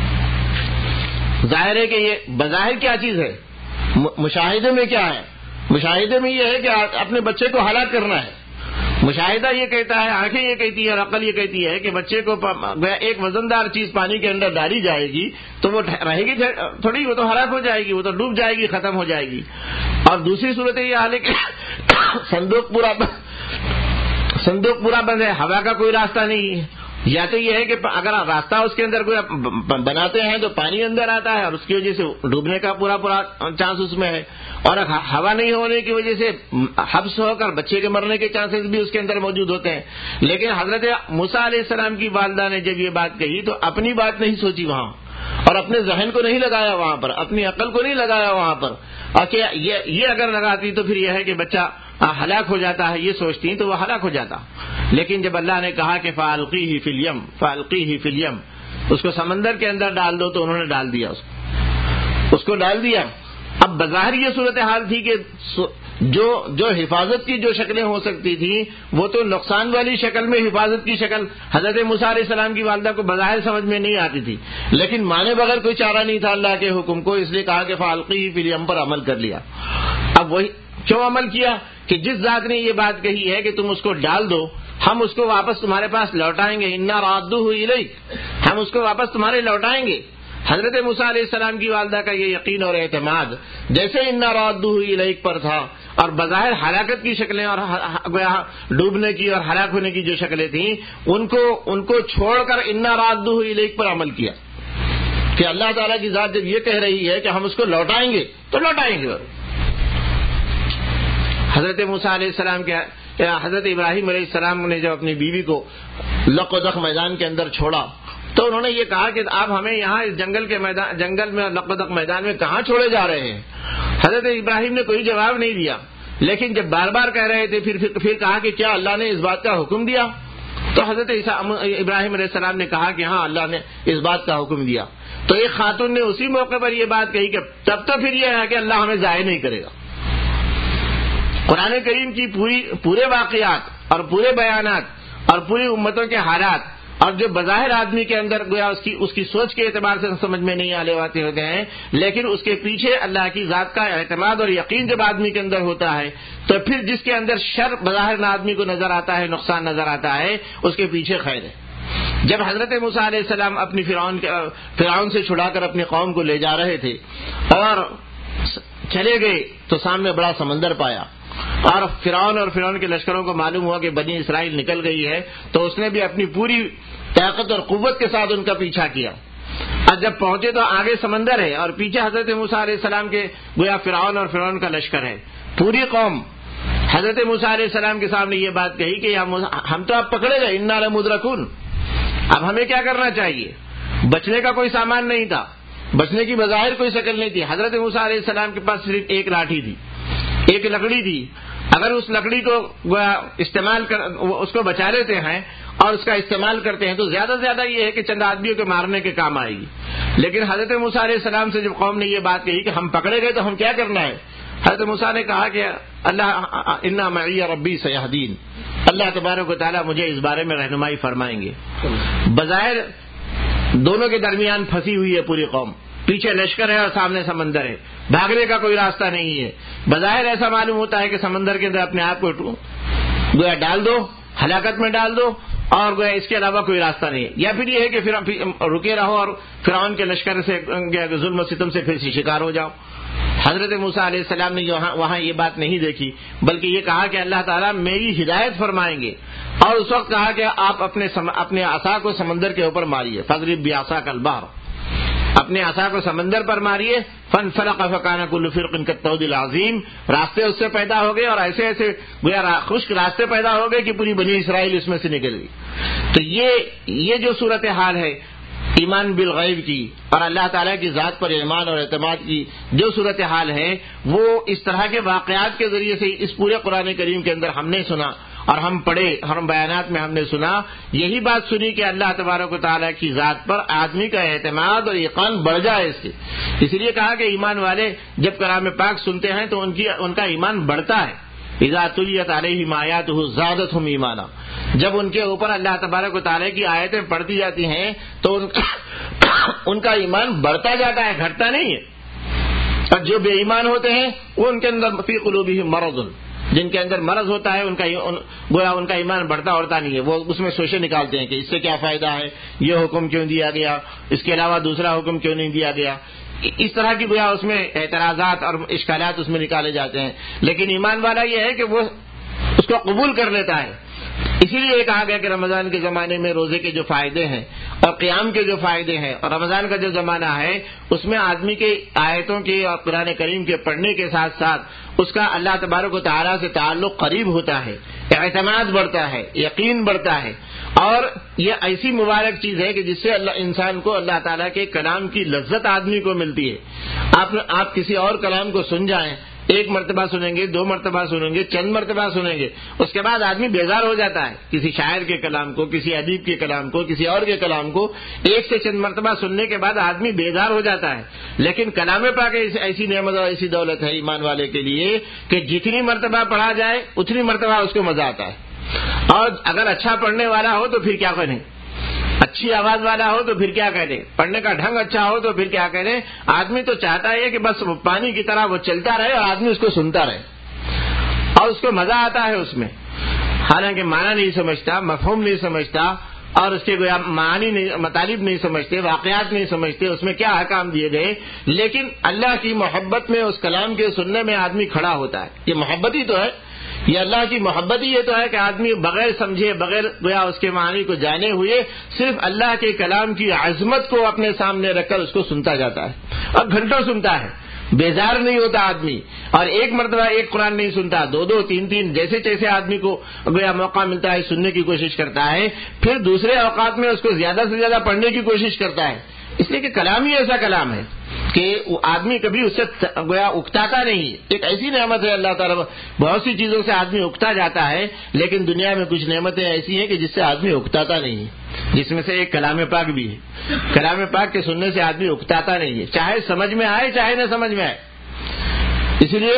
ظاہر ہے کہ یہ بظاہر کیا چیز ہے، مشاہدے میں کیا ہے؟ مشاہدے میں یہ ہے کہ اپنے بچے کو ہلاک کرنا ہے. مشاہدہ یہ کہتا ہے، آنکھیں یہ کہتی ہے اور عقل یہ کہتی ہے کہ بچے کو ایک وزندار چیز پانی کے اندر ڈالی جائے گی تو وہ رہے گی تھوڑی، وہ تو ہلاک ہو جائے گی، وہ تو ڈوب جائے گی، ختم ہو جائے گی. اور دوسری صورت یہ حال ہے کہ صندوق پورا بند ہے، ہوا کا کوئی راستہ نہیں ہے. یا تو یہ ہے کہ اگر راستہ اس کے اندر کوئی بناتے ہیں تو پانی اندر آتا ہے اور اس کی وجہ سے ڈوبنے کا پورا چانس اس میں ہے، اور ہوا نہیں ہونے کی وجہ سے حبس ہو کر بچے کے مرنے کے چانسز بھی اس کے اندر موجود ہوتے ہیں. لیکن حضرت موسیٰ علیہ السلام کی والدہ نے جب یہ بات کہی تو اپنی بات نہیں سوچی وہاں، اور اپنے ذہن کو نہیں لگایا وہاں پر، اپنی عقل کو نہیں لگایا وہاں پر، اور کہ یہ اگر لگاتی تو پھر یہ ہے کہ بچہ ہلاک ہو جاتا ہے، یہ سوچتی تو وہ ہلاک ہو جاتا. لیکن جب اللہ نے کہا کہ فَأَلْقِيهِ فِي الْيَمِّ، اس کو سمندر کے اندر ڈال دو، تو انہوں نے ڈال دیا، اس کو ڈال دیا. اب بظاہر یہ صورتحال تھی کہ جو حفاظت کی جو شکلیں ہو سکتی تھیں وہ تو نقصان والی شکل میں حفاظت کی شکل حضرت موسیٰ علیہ السلام کی والدہ کو بظاہر سمجھ میں نہیں آتی تھی، لیکن مانے بغیر کوئی چارہ نہیں تھا اللہ کے حکم کو، اس لیے کہا کہ فالقی فی الیم پر عمل کر لیا۔ اب وہی کیوں عمل کیا کہ جس ذات نے یہ بات کہی ہے کہ تم اس کو ڈال دو، ہم اس کو واپس تمہارے پاس لوٹائیں گے، انا رادوہ الیک، ہم اس کو واپس تمہارے لوٹائیں گے۔ حضرت موسیٰ علیہ السلام کی والدہ کا یہ یقین اور اعتماد جیسے انا رادوہ الیک پر تھا، اور بظاہر ہلاکت کی شکلیں اور ڈوبنے کی اور ہلاک ہونے کی جو شکلیں تھیں ان کو چھوڑ کر انا رادوہ الیک پر عمل کیا کہ اللہ تعالیٰ کی ذات جب یہ کہہ رہی ہے کہ ہم اس کو لوٹائیں گے تو لوٹائیں گے۔ حضرت موسیٰ علیہ السلام کے حضرت ابراہیم علیہ السلام نے جب اپنی بیوی کو لق و دق میدان کے اندر چھوڑا تو انہوں نے یہ کہا کہ آپ ہمیں یہاں اس جنگل میں اور لق و دق میدان میں کہاں چھوڑے جا رہے ہیں؟ حضرت ابراہیم نے کوئی جواب نہیں دیا، لیکن جب بار بار کہہ رہے تھے پھر کہا کہ کیا اللہ نے اس بات کا حکم دیا؟ تو حضرت ابراہیم علیہ السلام نے کہا کہ ہاں اللہ نے اس بات کا حکم دیا۔ تو ایک خاتون نے اسی موقع پر یہ بات کہی کہ تب تو پھر یہ ہے کہ اللہ ہمیں ضائع نہیں کرے گا۔ قرآن کریم کی پورے واقعات اور پورے بیانات اور پوری امتوں کے حالات اور جو بظاہر آدمی کے اندر گویا اس کی سوچ کے اعتبار سے سمجھ میں نہیں آنے واتے ہوتے ہیں، لیکن اس کے پیچھے اللہ کی ذات کا اعتماد اور یقین جب آدمی کے اندر ہوتا ہے تو پھر جس کے اندر شر بظاہر نہ آدمی کو نظر آتا ہے، نقصان نظر آتا ہے، اس کے پیچھے خیر ہے۔ جب حضرت موسیٰ علیہ السلام اپنی فرعون سے چھڑا کر اپنی قوم کو لے جا رہے تھے اور چلے گئے تو سامنے بڑا سمندر پایا، اور فرعون کے لشکروں کو معلوم ہوا کہ بنی اسرائیل نکل گئی ہے، تو اس نے بھی اپنی پوری طاقت اور قوت کے ساتھ ان کا پیچھا کیا، اور جب پہنچے تو آگے سمندر ہے اور پیچھے حضرت موسیٰ علیہ السلام کے گویا فرعون کا لشکر ہے۔ پوری قوم حضرت موسیٰ علیہ السلام کے سامنے یہ بات کہی کہ ہم تو اب پکڑے گئے، انا لمدرکون، اب ہمیں کیا کرنا چاہیے؟ بچنے کا کوئی سامان نہیں تھا، بچنے کی بظاہر کوئی شکل نہیں تھی۔ حضرت موسیٰ علیہ السلام کے پاس صرف ایک لاٹھی تھی، ایک لکڑی تھی، اگر اس لکڑی کو اس کو بچا لیتے ہیں اور اس کا استعمال کرتے ہیں تو زیادہ سے زیادہ یہ ہے کہ چند آدمیوں کے مارنے کے کام آئے گی، لیکن حضرت موسیٰ علیہ السلام سے جب قوم نے یہ بات کہی کہ ہم پکڑے گئے تو ہم کیا کرنا ہے، حضرت موسیٰ نے کہا کہ انا معی ربی سیہدین، اللہ تبارک و تعالیٰ مجھے اس بارے میں رہنمائی فرمائیں گے۔ بظاہر دونوں کے درمیان پھنسی ہوئی ہے پوری قوم، پیچھے لشکر ہے اور سامنے سمندر ہے، بھاگنے کا کوئی راستہ نہیں ہے۔ بظاہر ایسا معلوم ہوتا ہے کہ سمندر کے اندر اپنے آپ کو گویا ڈال دو، ہلاکت میں ڈال دو، اور گویا اس کے علاوہ کوئی راستہ نہیں ہے، یا پھر یہ ہے کہ پھر رکے رہو اور فرعون کے لشکر سے ظلم و ستم سے پھر سے شکار ہو جاؤ۔ حضرت موسیٰ علیہ السلام نے وہاں یہ بات نہیں دیکھی، بلکہ یہ کہا کہ اللہ تعالیٰ میری ہدایت فرمائیں گے، اور اس وقت کہا کہ آپ اپنے عصا کو سمندر کے اوپر ماریے، فاضرب بعصاک البحر، اپنے عصا کو سمندر پر ماریے، فانفلق فکان کل فرق کالطود العظیم، راستے اس سے پیدا ہو گئے اور ایسے ایسے گویا خشک راستے پیدا ہو گئے کہ پوری بنی اسرائیل اس میں سے نکل گئی۔ تو یہ جو صورتحال ہے ایمان بالغیب کی اور اللہ تعالیٰ کی ذات پر ایمان اور اعتماد کی جو صورتحال ہے، وہ اس طرح کے واقعات کے ذریعے سے اس پورے قرآن کریم کے اندر ہم نے سنا اور ہم پڑھے، ہم بیانات میں ہم نے سنا، یہی بات سنی کہ اللہ تبارک و تعالیٰ کی ذات پر آدمی کا اعتماد اور یقین بڑھ جائے اس سے۔ اسی لیے کہا کہ ایمان والے جب کلام پاک سنتے ہیں تو ان کا ایمان بڑھتا ہے۔ اذا تلیت علیہم آیاتہ زادتہم ایمانا، جب ان کے اوپر اللہ تبارک و تعالیٰ کی آیتیں پڑھتی جاتی ہیں تو ان کا ایمان بڑھتا جاتا ہے، گھٹتا نہیں ہے۔ اور جو بے ایمان ہوتے ہیں وہ ان کے اندر فی قلوبہم مرض، جن کے اندر مرض ہوتا ہے ان کا ایمان بڑھتا اڑتا نہیں ہے، وہ اس میں سوچے نکالتے ہیں کہ اس سے کیا فائدہ ہے، یہ حکم کیوں دیا گیا، اس کے علاوہ دوسرا حکم کیوں نہیں دیا گیا، اس طرح کی گویا اس میں اعتراضات اور اشکالات اس میں نکالے جاتے ہیں۔ لیکن ایمان والا یہ ہے کہ وہ اس کو قبول کر لیتا ہے۔ اسی لیے کہا گیا کہ رمضان کے زمانے میں روزے کے جو فائدے ہیں اور قیام کے جو فائدے ہیں، اور رمضان کا جو زمانہ ہے اس میں آدمی کے آیتوں کے اور قرآن کریم کے پڑھنے کے ساتھ ساتھ اس کا اللہ تبارک و تعالیٰ سے تعلق قریب ہوتا ہے، اعتماد بڑھتا ہے، یقین بڑھتا ہے، اور یہ ایسی مبارک چیز ہے کہ جس سے انسان کو اللہ تعالیٰ کے کلام کی لذت آدمی کو ملتی ہے۔ آپ کسی اور کلام کو سن جائیں ایک مرتبہ سنیں گے، 2 مرتبہ سنیں گے، چند مرتبہ سنیں گے، اس کے بعد آدمی بیزار ہو جاتا ہے کسی شاعر کے کلام کو، کسی ادیب کے کلام کو، کسی اور کے کلام کو ایک سے چند مرتبہ سننے کے بعد آدمی بیزار ہو جاتا ہے. لیکن کلام پاک ایسی نعمت اور ایسی دولت ہے ایمان والے کے لیے کہ جتنی مرتبہ پڑھا جائے اتنی مرتبہ اس کو مزہ آتا ہے. اور اگر اچھا پڑھنے والا ہو تو پھر کیا کریں، اچھی آواز والا ہو تو پھر کیا کہتے، پڑھنے کا ڈھنگ اچھا ہو تو پھر کیا کہتے. آدمی تو چاہتا ہے کہ بس پانی کی طرح وہ چلتا رہے اور آدمی اس کو سنتا رہے اور اس کو مزہ آتا ہے اس میں. حالانکہ معنی نہیں سمجھتا، مفہوم نہیں سمجھتا اور اس کے گویا معانی نہیں، مطالب نہیں سمجھتے، واقعات نہیں سمجھتے، اس میں کیا احکام دیے گئے. لیکن اللہ کی محبت میں اس کلام کے سننے میں آدمی کھڑا ہوتا ہے. یہ محبت ہی تو ہے، یہ اللہ کی محبت ہی یہ تو ہے کہ آدمی بغیر سمجھے، بغیر گویا اس کے معنی کو جانے ہوئے صرف اللہ کے کلام کی عظمت کو اپنے سامنے رکھ کر اس کو سنتا جاتا ہے اور گھنٹوں سنتا ہے. بیزار نہیں ہوتا آدمی، اور ایک مرتبہ ایک قرآن نہیں سنتا، 2 3 جیسے جیسے آدمی کو گویا موقع ملتا ہے سننے کی کوشش کرتا ہے. پھر دوسرے اوقات میں اس کو زیادہ سے زیادہ پڑھنے کی کوشش کرتا ہے. اس لیے کہ کلام ہی ایسا کلام ہے کہ آدمی کبھی اس سے گویا اکتاتا نہیں. ایک ایسی نعمت ہے اللہ تعالیٰ، بہت سی چیزوں سے آدمی اکتا جاتا ہے لیکن دنیا میں کچھ نعمتیں ایسی ہیں کہ جس سے آدمی اکتاتا نہیں، جس میں سے ایک کلام پاک بھی ہے. کلام پاک کے سننے سے آدمی اکتاتا نہیں ہے، چاہے سمجھ میں آئے چاہے نہ سمجھ میں آئے. اسی لیے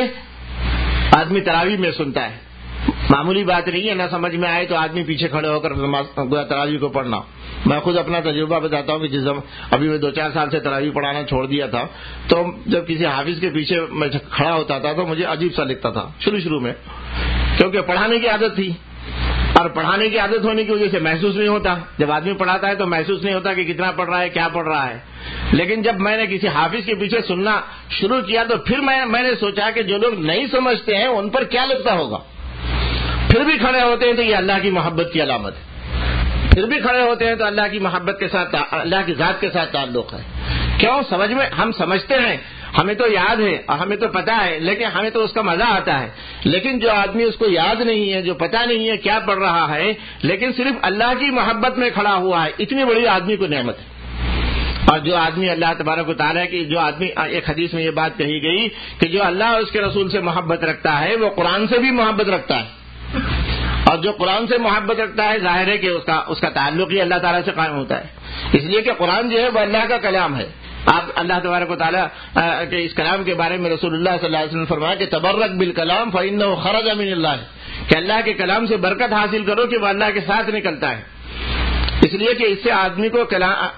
آدمی تراویح میں سنتا ہے، معمولی بات نہیں ہے. نہ سمجھ میں آئے تو آدمی پیچھے کھڑے ہو کر تراویح کو پڑھنا. میں خود اپنا تجربہ بتاتا ہوں کہ ابھی میں 2-4 سال سے تراویح پڑھانا چھوڑ دیا تھا، تو جب کسی حافظ کے پیچھے میں کھڑا ہوتا تھا تو مجھے عجیب سا لگتا تھا شروع میں، کیونکہ پڑھانے کی عادت تھی اور پڑھانے کی عادت ہونے کی وجہ سے محسوس نہیں ہوتا. جب آدمی پڑھاتا ہے تو محسوس نہیں ہوتا کہ کتنا پڑھ رہا ہے، کیا پڑھ رہا ہے. لیکن جب میں نے کسی حافظ کے پیچھے سننا شروع کیا تو پھر میں نے سوچا کہ جو لوگ نہیں سمجھتے ہیں ان پر کیا لگتا ہوگا. پھر بھی کھڑے ہوتے ہیں تو یہ اللہ کی محبت کی علامت ہے. پھر بھی کھڑے ہوتے ہیں تو اللہ کی محبت کے ساتھ، اللہ کی ذات کے ساتھ تعلق ہے. کیوں؟ سمجھ میں ہم سمجھتے ہیں، ہمیں تو یاد ہے اور ہمیں تو پتا ہے، لیکن ہمیں تو اس کا مزہ آتا ہے. لیکن جو آدمی اس کو یاد نہیں ہے، جو پتا نہیں ہے کیا پڑھ رہا ہے، لیکن صرف اللہ کی محبت میں کھڑا ہوا ہے، اتنی بڑی آدمی کو نعمت ہے. اور جو آدمی اللہ تبارک و تعالیٰ کی، جو آدمی، ایک حدیث میں یہ بات کہی گئی کہ جو اللہ اور اس کے رسول سے محبت رکھتا ہے وہ قرآن سے بھی محبت رکھتا ہے. اور جو قرآن سے محبت رکھتا ہے ظاہر ہے کہ اس کا تعلق ہی اللہ تعالیٰ سے قائم ہوتا ہے. اس لیے کہ قرآن جو ہے وہ اللہ کا کلام ہے. آپ اللہ تبارک و تعالیٰ کے اس کلام کے بارے میں رسول اللہ صلی اللہ علیہ وسلم نے فرمایا کہ تبرک بالکلام فإنه خرج من اللہ، کہ اللہ کے کلام سے برکت حاصل کرو کہ وہ اللہ کے ساتھ نکلتا ہے. اس لیے کہ اس سے آدمی کو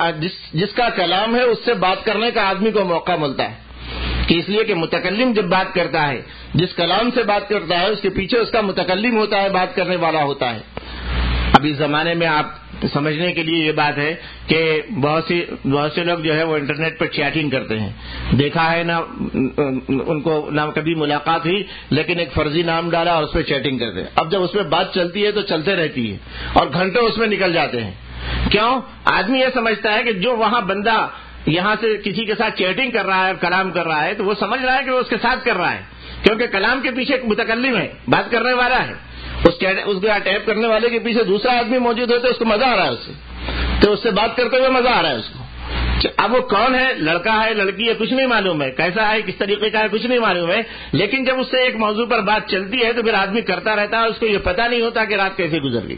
جس کا کلام ہے اس سے بات کرنے کا آدمی کو موقع ملتا ہے. کہ اس لیے کہ متکلم جب بات کرتا ہے، جس کلام سے بات کرتا ہے اس کے پیچھے اس کا متکلم ہوتا ہے، بات کرنے والا ہوتا ہے. ابھی زمانے میں آپ سمجھنے کے لیے یہ بات ہے کہ بہت سے لوگ جو ہے وہ انٹرنیٹ پر چیٹنگ کرتے ہیں. دیکھا ہے نہ ان کو نہ کبھی ملاقات ہوئی، لیکن ایک فرضی نام ڈالا اور اس پہ چیٹنگ کرتے ہیں. اب جب اس میں بات چلتی ہے تو چلتے رہتی ہے اور گھنٹوں اس میں نکل جاتے ہیں. کیوں؟ آدمی یہ سمجھتا ہے کہ جو وہاں بندہ یہاں سے کسی کے ساتھ چیٹنگ کر رہا ہے اور کلام کر رہا ہے تو وہ سمجھ رہا ہے کہ وہ اس کے ساتھ کر رہا ہے، کیونکہ کلام کے پیچھے ایک متکلم ہے، بات کرنے والا ہے. اس ٹیپ کرنے والے کے پیچھے دوسرا آدمی موجود ہوتا ہے، اس کو مزہ آ رہا ہے اس سے، تو اس سے بات کرتے ہوئے مزہ آ رہا ہے اس کو. اب وہ کون ہے، لڑکا ہے لڑکی ہے کچھ نہیں معلوم ہے، کیسا ہے کس طریقے کا ہے کچھ نہیں معلوم ہے. لیکن جب اس سے ایک موضوع پر بات چلتی ہے تو پھر آدمی کرتا رہتا ہے، اس کو یہ پتہ نہیں ہوتا کہ رات کیسے گزر گئی.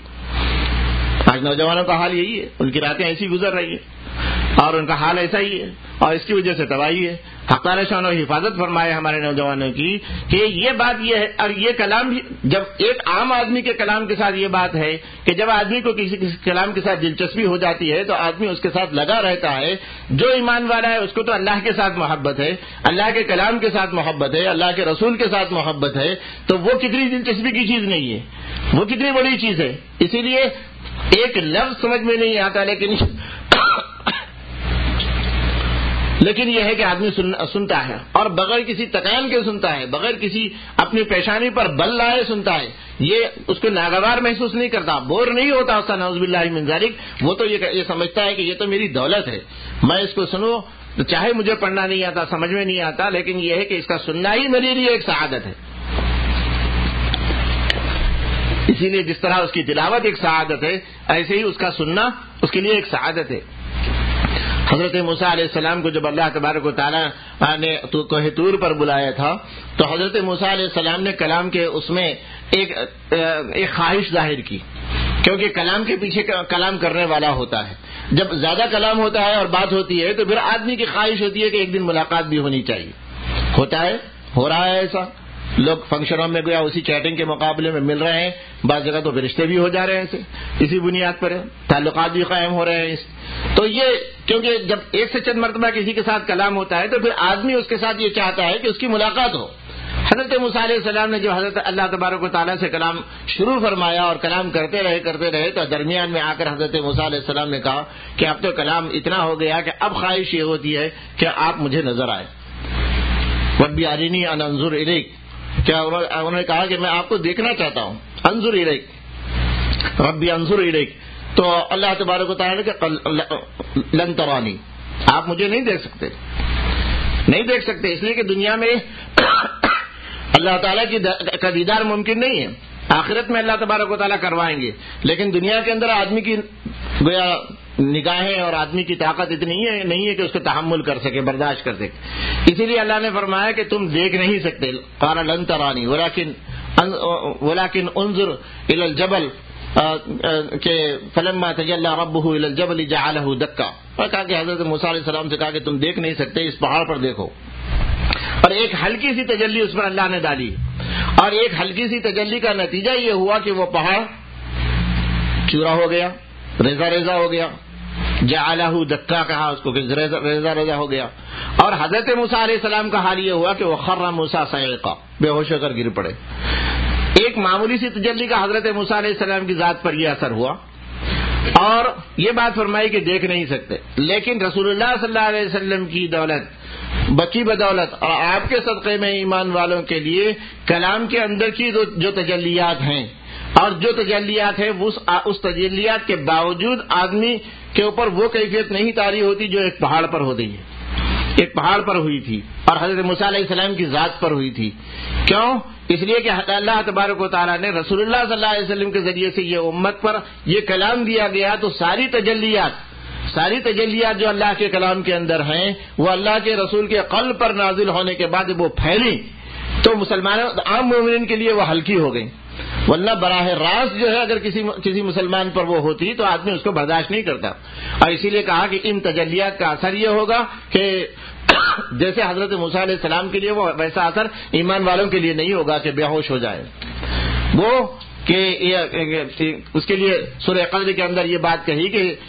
آج نوجوانوں کا حال یہی ہے، ان کی راتیں ایسی گزر رہی ہیں اور ان کا حال ایسا ہی ہے اور اس کی وجہ سے تباہی ہے. حق تعالیٰ شان و حفاظت فرمائے ہمارے نوجوانوں کی کہ یہ بات یہ ہے. اور یہ کلام بھی جب ایک عام آدمی کے کلام کے ساتھ یہ بات ہے کہ جب آدمی کو کسی کلام کے ساتھ دلچسپی ہو جاتی ہے تو آدمی اس کے ساتھ لگا رہتا ہے. جو ایمان والا ہے اس کو تو اللہ کے ساتھ محبت ہے، اللہ کے کلام کے ساتھ محبت ہے، اللہ کے رسول کے ساتھ محبت ہے، تو وہ کتنی دلچسپی کی چیز نہیں ہے، وہ کتنی بڑی چیز ہے. اسی لیے ایک لفظ سمجھ میں نہیں آتا لیکن یہ ہے کہ آدمی سنتا ہے اور بغیر کسی تکان کے سنتا ہے، بغیر کسی اپنی پیشانی پر بل لائے سنتا ہے. یہ اس کو ناگوار محسوس نہیں کرتا، بور نہیں ہوتا اس کا، نعوذ باللہ من ذالک. وہ تو یہ سمجھتا ہے کہ یہ تو میری دولت ہے، میں اس کو سنوں تو چاہے مجھے پڑھنا نہیں آتا، سمجھ میں نہیں آتا، لیکن یہ ہے کہ اس کا سننا ہی میرے لیے ایک سعادت ہے. اسی لیے جس طرح اس کی تلاوت ایک سعادت ہے، ایسے ہی اس کا سننا اس کے لیے ایک سعادت ہے. حضرت موسیٰ علیہ السلام کو جب اللہ تبارک و تعالیٰ نے کوہ طور پر بلایا تھا تو حضرت موسیٰ علیہ السلام نے کلام کے اس میں ایک خواہش ظاہر کی، کیونکہ کلام کے پیچھے کلام کرنے والا ہوتا ہے. جب زیادہ کلام ہوتا ہے اور بات ہوتی ہے تو پھر آدمی کی خواہش ہوتی ہے کہ ایک دن ملاقات بھی ہونی چاہیے. ہوتا ہے، ہو رہا ہے ایسا. لوگ فنکشنوں میں گویا اسی چیٹنگ کے مقابلے میں مل رہے ہیں، بعض جگہ تو رشتے بھی ہو جا رہے ہیں ایسے، اسی بنیاد پر تعلقات بھی قائم ہو رہے ہیں. تو یہ کیونکہ جب ایک سے چند مرتبہ کسی کے ساتھ کلام ہوتا ہے تو پھر آدمی اس کے ساتھ یہ چاہتا ہے کہ اس کی ملاقات ہو. حضرت موسیٰ علیہ السلام نے جو حضرت اللہ تبارک و تعالیٰ سے کلام شروع فرمایا اور کلام کرتے رہے تو درمیان میں آ کر حضرت موسیٰ علیہ السلام نے کہا کہ اب تو کلام اتنا ہو گیا کہ اب خواہش یہ ہوتی ہے کہ آپ مجھے نظر آئے. ربی ارنی ان انظر الیک، کیا انہوں نے کہا کہ میں آپ کو دیکھنا چاہتا ہوں. انظر الیک، ربی انظر الیک. تو اللہ تبارک و تعالیٰ نے کہا لن ترانی، آپ مجھے نہیں دیکھ سکتے، اس لیے کہ دنیا میں اللہ تعالیٰ کا دیدار ممکن نہیں ہے. آخرت میں اللہ تبارک و تعالیٰ کروائیں گے، لیکن دنیا کے اندر آدمی کی گویا نگاہیں اور آدمی کی طاقت اتنی نہیں ہے کہ اس کو تحمل کر سکے، برداشت کر سکے. اسی لیے اللہ نے فرمایا کہ تم دیکھ نہیں سکتے. قال لن ترانی ولكن انظر الى الجبل کہ فلما تجلى ربه الى الجبل جعله دكا. اور کہا کہ حضرت موسیٰ علیہ السلام سے کہا کہ تم دیکھ نہیں سکتے، اس پہاڑ پر دیکھو. اور ایک ہلکی سی تجلی اس پر اللہ نے ڈالی، اور ایک ہلکی سی تجلی کا نتیجہ یہ ہوا کہ وہ پہاڑ چورا ہو گیا، ریزہ ہو گیا. جعلہ دکا کہا اس کو کہ ریزہ ہو گیا. اور حضرت موسیٰ علیہ السلام کا حال یہ ہوا کہ وہ خر موسیٰ صعقا، بے ہوش ہو کر گر پڑے. ایک معمولی سی تجلی کا حضرت موسیٰ علیہ السلام کی ذات پر یہ اثر ہوا، اور یہ بات فرمائی کہ دیکھ نہیں سکتے. لیکن رسول اللہ صلی اللہ علیہ وسلم کی دولت، بکی بدولت اور آپ کے صدقے میں ایمان والوں کے لیے کلام کے اندر کی جو تجلیات ہیں، اور جو تجلیات ہیں اس تجلیات کے باوجود آدمی کے اوپر وہ کیفیت نہیں طاری ہوتی جو ایک پہاڑ پر ہو گئی ہے. ایک پہاڑ پر ہوئی تھی اور حضرت موسیٰ علیہ السلام کی ذات پر ہوئی تھی. کیوں؟ اس لیے کہ اللہ تبارک و تعالیٰ نے رسول اللہ صلی اللہ علیہ وسلم کے ذریعے سے یہ امت پر یہ کلام دیا گیا، تو ساری تجلیات جو اللہ کے کلام کے اندر ہیں وہ اللہ کے رسول کے قلب پر نازل ہونے کے بعد وہ پھیلی تو مسلمانوں عام مومنین کے لیے وہ ہلکی ہو گئی. ورنہ براہ راست جو ہے اگر کسی مسلمان پر وہ ہوتی تو آدمی اس کو برداشت نہیں کرتا. اور اسی لیے کہا کہ ان تجلیات کا اثر یہ ہوگا کہ جیسے حضرت موسیٰ علیہ السلام کے لیے وہ ویسا اثر ایمان والوں کے لیے نہیں ہوگا کہ بے ہوش ہو جائے. وہ کہ اس کے لیے سورہ قدر کے اندر یہ بات کہی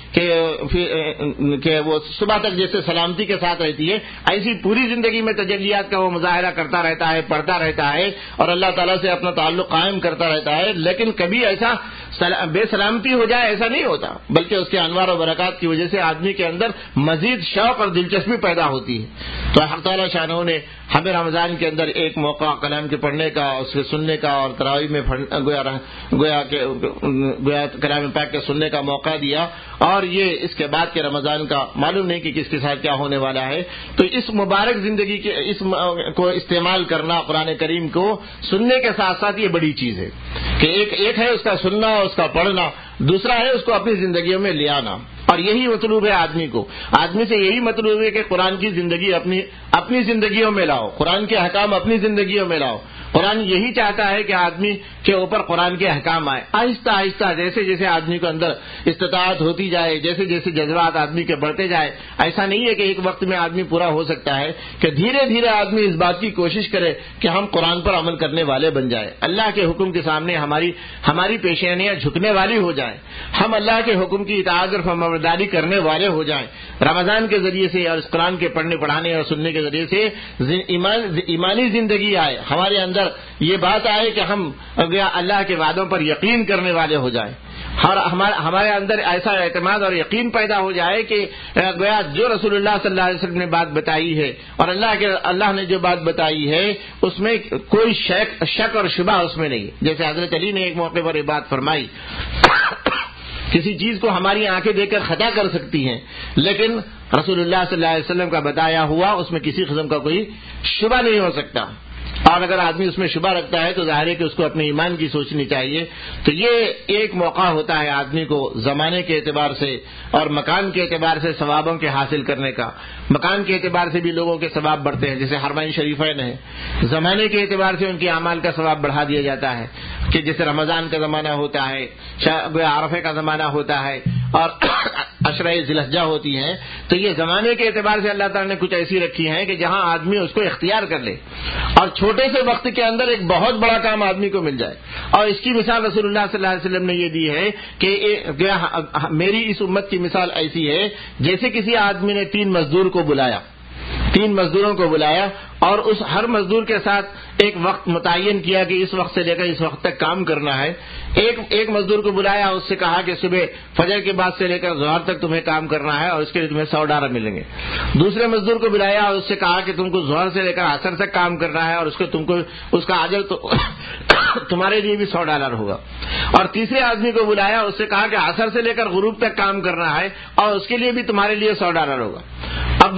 کہ وہ صبح تک جیسے سلامتی کے ساتھ رہتی ہے، ایسی پوری زندگی میں تجلیات کا وہ مظاہرہ کرتا رہتا ہے، پڑھتا رہتا ہے اور اللہ تعالیٰ سے اپنا تعلق قائم کرتا رہتا ہے. لیکن کبھی ایسا بے سلامتی ہو جائے ایسا نہیں ہوتا، بلکہ اس کے انوار و برکات کی وجہ سے آدمی کے اندر مزید شوق اور دلچسپی پیدا ہوتی ہے. تو حق تعالیٰ شانہ نے ہمیں رمضان کے اندر ایک موقع کلام کے پڑھنے کا، اس کے سننے کا اور تراویح میں گویا کلام پاک کے سننے کا موقع دیا. اور یہ اس کے بعد کے رمضان کا معلوم نہیں کہ کس کے ساتھ کیا ہونے والا ہے. تو اس مبارک زندگی کے اس کو استعمال کرنا قرآن کریم کو سننے کے ساتھ ساتھ یہ بڑی چیز ہے کہ ایک ہے اس کا سننا، اس کا پڑھنا، دوسرا ہے اس کو اپنی زندگیوں میں لے آنا. اور یہی مطلوب ہے آدمی سے یہی مطلوب ہے کہ قرآن کی زندگی اپنی زندگیوں میں لاؤ، قرآن کے احکام اپنی زندگیوں میں لاؤ. قرآن یہی چاہتا ہے کہ آدمی کے اوپر قرآن کے احکام آئے آہستہ آہستہ، جیسے جیسے آدمی کو اندر استطاعت ہوتی جائے، جیسے جیسے جذبات آدمی کے بڑھتے جائے. ایسا نہیں ہے کہ ایک وقت میں آدمی پورا ہو سکتا ہے، کہ دھیرے دھیرے آدمی اس بات کی کوشش کرے کہ ہم قرآن پر عمل کرنے والے بن جائیں، اللہ کے حکم کے سامنے ہماری پیشانیاں جھکنے والی ہو جائیں، ہم اللہ کے حکم کی اطاعت اور فرمانبرداری کرنے والے ہو جائیں. رمضان کے ذریعے سے اور اس قرآن کے پڑھنے پڑھانے اور سننے کے ذریعے سے ایمانی زندگی آئے، ہمارے اندر یہ بات آئے کہ ہم اللہ کے وعدوں پر یقین کرنے والے ہو جائیں، اور ہمارے اندر ایسا اعتماد اور یقین پیدا ہو جائے کہ گویا جو رسول اللہ صلی اللہ علیہ وسلم نے بات بتائی ہے اور اللہ نے جو بات بتائی ہے اس میں کوئی شک اور شبہ اس میں نہیں. جیسے حضرت علی نے ایک موقع پر یہ بات فرمائی، کسی چیز کو ہماری آنکھیں دیکھ کر خطا کر سکتی ہیں، لیکن رسول اللہ صلی اللہ علیہ وسلم کا بتایا ہوا اس میں کسی قسم کا کوئی شبہ نہیں ہو سکتا. اور اگر آدمی اس میں شبہ رکھتا ہے تو ظاہر ہے کہ اس کو اپنے ایمان کی سوچنی چاہیے. تو یہ ایک موقع ہوتا ہے آدمی کو زمانے کے اعتبار سے اور مکان کے اعتبار سے ثوابوں کے حاصل کرنے کا. مکان کے اعتبار سے بھی لوگوں کے ثواب بڑھتے ہیں, جیسے حرمین شریفین ہے. زمانے کے اعتبار سے ان کے اعمال کا ثواب بڑھا دیا جاتا ہے کہ جیسے رمضان کا زمانہ ہوتا ہے, عرفے کا زمانہ ہوتا ہے اور عشرہ ذی الحجہ ہوتی ہیں. تو یہ زمانے کے اعتبار سے اللہ تعالیٰ نے کچھ ایسی رکھی ہیں کہ جہاں آدمی اس کو اختیار کر لے اور چھوٹے سے وقت کے اندر ایک بہت بڑا کام آدمی کو مل جائے. اور اس کی مثال رسول اللہ صلی اللہ علیہ وسلم نے یہ دی ہے کہ میری اس امت کی مثال ایسی ہے جیسے کسی آدمی نے 3 مزدور کو بلایا, 3 مزدوروں کو بلایا اور اس ہر مزدور کے ساتھ ایک وقت متعین کیا کہ اس وقت سے لے کر اس وقت تک کام کرنا ہے. ایک مزدور کو بلایا, اس سے کہا کہ صبح فجر کے بعد سے لے کر ظہر تک تمہیں کام کرنا ہے اور اس کے لیے تمہیں $100 ملیں گے. دوسرے مزدور کو بلایا اور اس سے کہا کہ تم کو ظہر سے لے کر عصر تک کام کرنا ہے اور اس کا اجر تو تمہارے لیے بھی $100 ہوگا. اور تیسرے آدمی کو بلایا, اس سے کہا کہ عصر سے لے کر غروب تک کام کرنا ہے اور اس کے لیے بھی تمہارے لیے $100 ہوگا. اب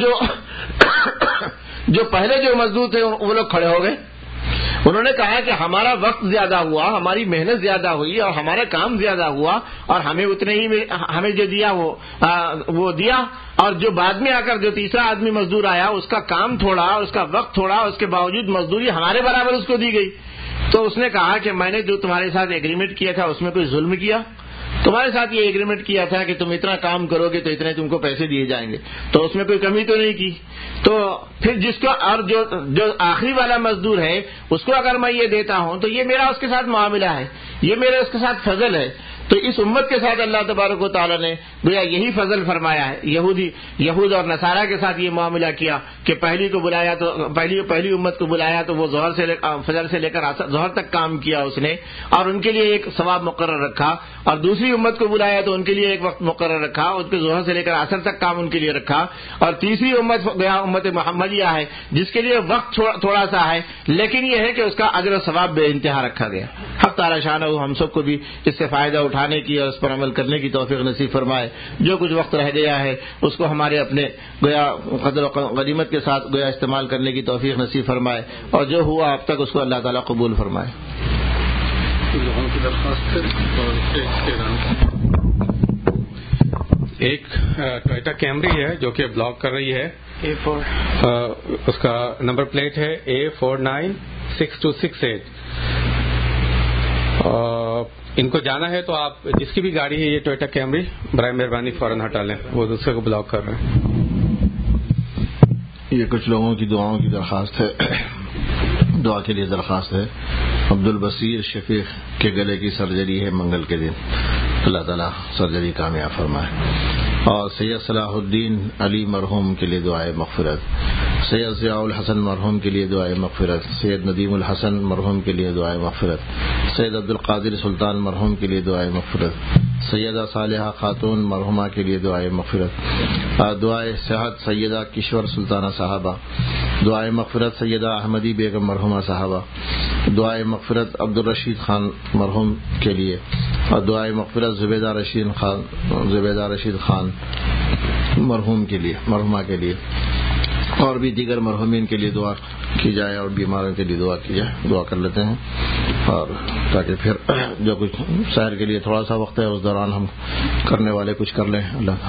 جو پہلے جو مزدور تھے وہ لوگ کھڑے ہو گئے. انہوں نے کہا کہ ہمارا وقت زیادہ ہوا, ہماری محنت زیادہ ہوئی اور ہمارا کام زیادہ ہوا اور ہمیں اتنے ہی ہمیں جو دیا وہ دیا. اور جو بعد میں آ کر جو تیسرا آدمی مزدور آیا اس کا کام تھوڑا, اس کا وقت تھوڑا, اس کے باوجود مزدوری ہمارے برابر اس کو دی گئی. تو اس نے کہا کہ میں نے جو تمہارے ساتھ ایگریمنٹ کیا تھا اس میں کوئی ظلم کیا؟ تمہارے ساتھ یہ ایگریمنٹ کیا تھا کہ تم اتنا کام کرو گے تو اتنے تم کو پیسے دیے جائیں گے, تو اس میں کوئی کمی تو نہیں کی. تو پھر جس کو اور جو آخری والا مزدور ہے اس کو اگر میں یہ دیتا ہوں تو یہ میرا اس کے ساتھ معاملہ ہے, یہ میرا اس کے ساتھ فضل ہے. تو اس امت کے ساتھ اللہ تبارک و تعالیٰ نے گویا یہی فضل فرمایا ہے. یہود اور نصارہ کے ساتھ یہ معاملہ کیا کہ پہلی کو بلایا تو پہلی امت کو بلایا تو وہ فجر سے لے کر ظہر تک کام کیا اس نے اور ان کے لیے ایک ثواب مقرر رکھا. اور دوسری امت کو بلایا تو ان کے لیے ایک وقت مقرر رکھا, ان کے ظہر سے لے کر عصر تک کام ان کے لیے رکھا. اور تیسری امت گویا امت محمدیہ ہے جس کے لیے وقت تھوڑا سا ہے لیکن یہ ہے کہ اس کا اجر و ثواب بے انتہا رکھا گیا. حق تعالی شانہ ہم سب کو بھی اس سے فائدہ اٹھانے کی اور اس پر عمل کرنے کی توفیق نصیب فرمائے. جو کچھ وقت رہ گیا ہے اس کو ہمارے اپنے گویا قدر و غنیمت کے ساتھ گویا استعمال کرنے کی توفیق نصیب فرمائے اور جو ہوا اب تک اس کو اللہ تعالیٰ قبول فرمائے. لوگوں کی درخواست ایک ٹویوٹا کیمری ہے جو کہ بلاک کر رہی ہے. اس کا نمبر پلیٹ ہے A496268. ان کو جانا ہے تو آپ جس کی بھی گاڑی ہے یہ ٹویوٹا کیمری برائے مہربانی فوراً ہٹا لیں, وہ دوسرے کو بلاک کر رہے ہیں. یہ کچھ لوگوں کی دعاؤں کی درخواست ہے, دعا کے لیے درخواست ہے. عبد البصیر شفیق کے گلے کی سرجری ہے منگل کے دن, اللہ تعالیٰ سرجری کامیاب فرمائے. اور سید صلاح الدین علی مرحوم کے لیے دعائے مغفرت, سید ضیاء الحسن مرحوم کے لیے دعائے مغفرت, سید ندیم الحسن مرحوم کے لیے دعائے مغفرت, سید عبد القادر سلطان مرحوم کے لیے دعائے مغفرت, سیدہ صالحہ خاتون مرحومہ کے لیے دعائے مغفرت, دعائے صحت سیدہ کشور سلطانہ صاحبہ, دعائے مغفرت سیدہ احمدی بیگم مرحومہ صاحبہ, دعائے مغفرت عبد الرشید خان مرحوم کے لیے, اور دعائے مغفرت زبیدہ رشید خان مرحوم کے لیے, مرحومہ کے لیے, اور بھی دیگر مرحومین کے لیے دعا کی جائے اور بیماروں کے لیے دعا کی جائے. دعا کر لیتے ہیں اور تاکہ پھر جو کچھ سحر کے لیے تھوڑا سا وقت ہے اس دوران ہم کرنے والے کچھ کر لیں. اللہ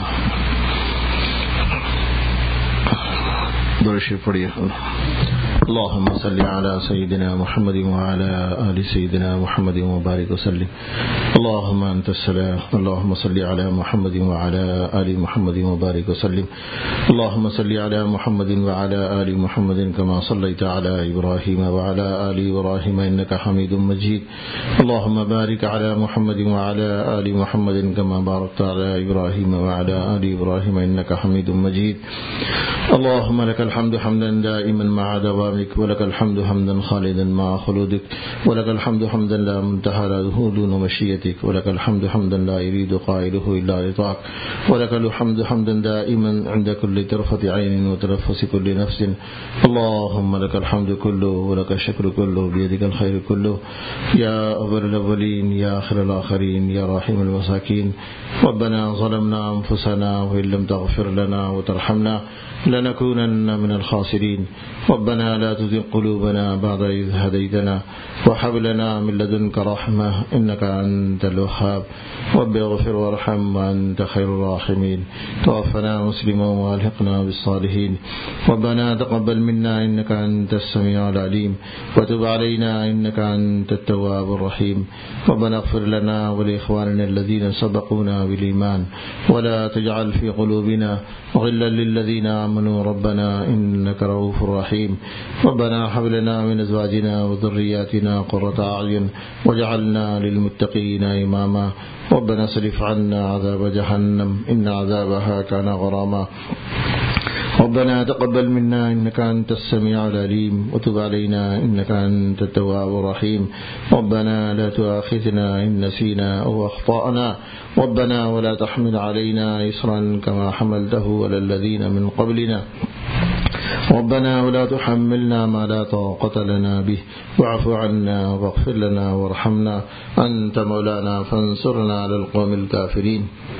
درود شریف پڑھیے. اللهم صل على سيدنا محمد وعلى آل سيدنا محمد وبارك وسلم. اللهم أنت السلام. اللهم صل على محمد وعلى آل محمد وبارك وسلم. اللهم صل على محمد وعلى آل محمد كما صليت على إبراهيم وعلى آل إبراهيم إنك حميد مجيد. اللهم بارك على محمد وعلى آل محمد كما باركت على إبراهيم وعلى آل إبراهيم إنك حميد مجيد. اللهم لك الحمد حمدا دائما مع دوامك, ولك الحمد حمدا خالدا مع خلودك, ولك الحمد حمدا لا منتهى له دون مشيتك, ولك الحمد حمدا لا يريد قائله إلا رضاك, ولك الحمد حمدا دائما عند كل طرفة عين وتنفس كل نفس. اللهم لك الحمد كله ولك الشكر كله بيدك الخير كله, يا أول الأولين يا آخر الآخرين يا راحم المساكين. ربنا ظلمنا أنفسنا وإن لم تغفر لنا وترحمنا لنكونن من الخاسرين. ربنا ولا تزغ قلوبنا بعد إذ هديتنا وهب لنا من لدنك رحمة إنك أنت الوهاب رب اغفر وارحم وأنت خير الراحمين توفنا مسلما والحقنا بالصالحين ربنا تقبل منا إنك أنت السميع العليم وتب علينا إنك أنت التواب الرحيم ربنا اغفر لنا ولإخواننا الذين سبقونا بالإيمان ولا تجعل في قلوبنا غلا للذين آمنوا ربنا إنك رؤوف رحيم ربنا هب لنا من أزواجنا وذرياتنا قرة أعين واجعلنا للمتقين إماما ربنا اصرف عنا عذاب جهنم إن عذابها كان غراما ربنا تقبل منا إنك أنت السميع العليم وتب علينا إنك أنت التواب الرحيم ربنا لا تؤاخذنا إن نسينا أو أخطأنا ربنا ولا تحمل علينا إصرا كما حملته على الذين من قبلنا ربنا ولا تحملنا ما لا طاقة لنا به واعف عنا واغفر لنا وارحمنا أنت مولانا فانصرنا على القوم الكافرين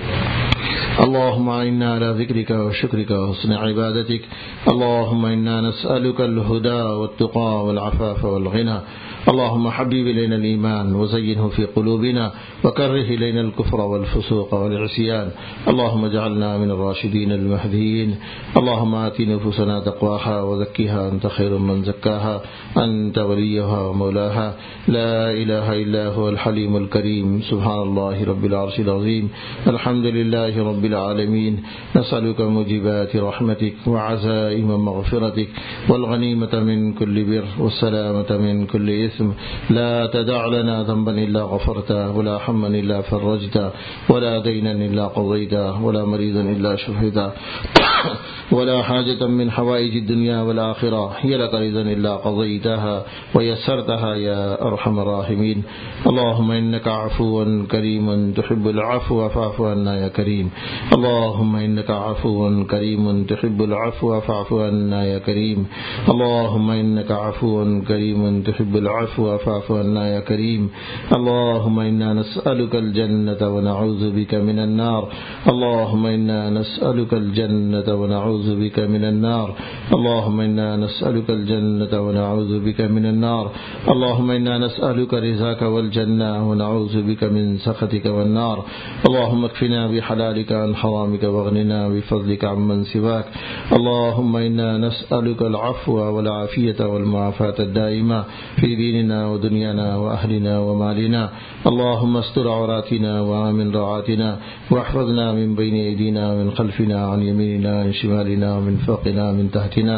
اللهم إنا على ذكرك وشكرك وحسن عبادتك اللهم إنا نسألك الهدى والتقى والعفاف والغنى اللهم حبب إلينا الإيمان وزينه في قلوبنا وكره إلينا الكفر والفسوق والعصيان اللهم اجعلنا من الراشدين المهديين اللهم آت نفوسنا تقواها وزكها أنت خير من زكاها أنت وليها ومولاها لا إله إلا هو الحليم الكريم سبحان الله رب العرش العظيم الحمد لله رب العالمين نسألك موجبات رحمتك وعزائم مغفرتك والغنيمة من كل بر والسلامة من كل إثم لا تدع لنا ذنبا إلا غفرته ولا حما إلا فرجته ولا دينا إلا قضيته ولا مريضا إلا شفيته ولا حاجة من حوائج الدنيا والآخرة هي لك رضا إلا قضيتها ويسرتها يا أرحم الراحمين اللهم إنك عفو كريم تحب العفو فاعف عنا يا كريم اللهم إنك عفو كريم تحب العفو فاعف عنا يا كريم اللهم إنك عفو كريم تحب العفو فاعف عنا يا كريم اللهم إنا نسألك الجنة ونعوذ بك من النار اللهم إنا نسألك الجنة ونعوذ بك من النار اللهم إنا نسألك الجنة ونعوذ بك من النار اللهم إنا نسألك رزاك والجنة ونعوذ بك من سخطك والنار اللهم اكفنا بحلالك عن حرامك واغننا بفضلك عمن سواك اللهم إنا نسألك العفو والعافية والمعافاة الدائمة في ديننا ودنيانا وأهلنا ومالنا اللهم استر عوراتنا وآمن روعاتنا واحفظنا من بين أيدينا ومن خلفنا عن يميننا وعن شمالنا ومن فوقنا ومن تحتنا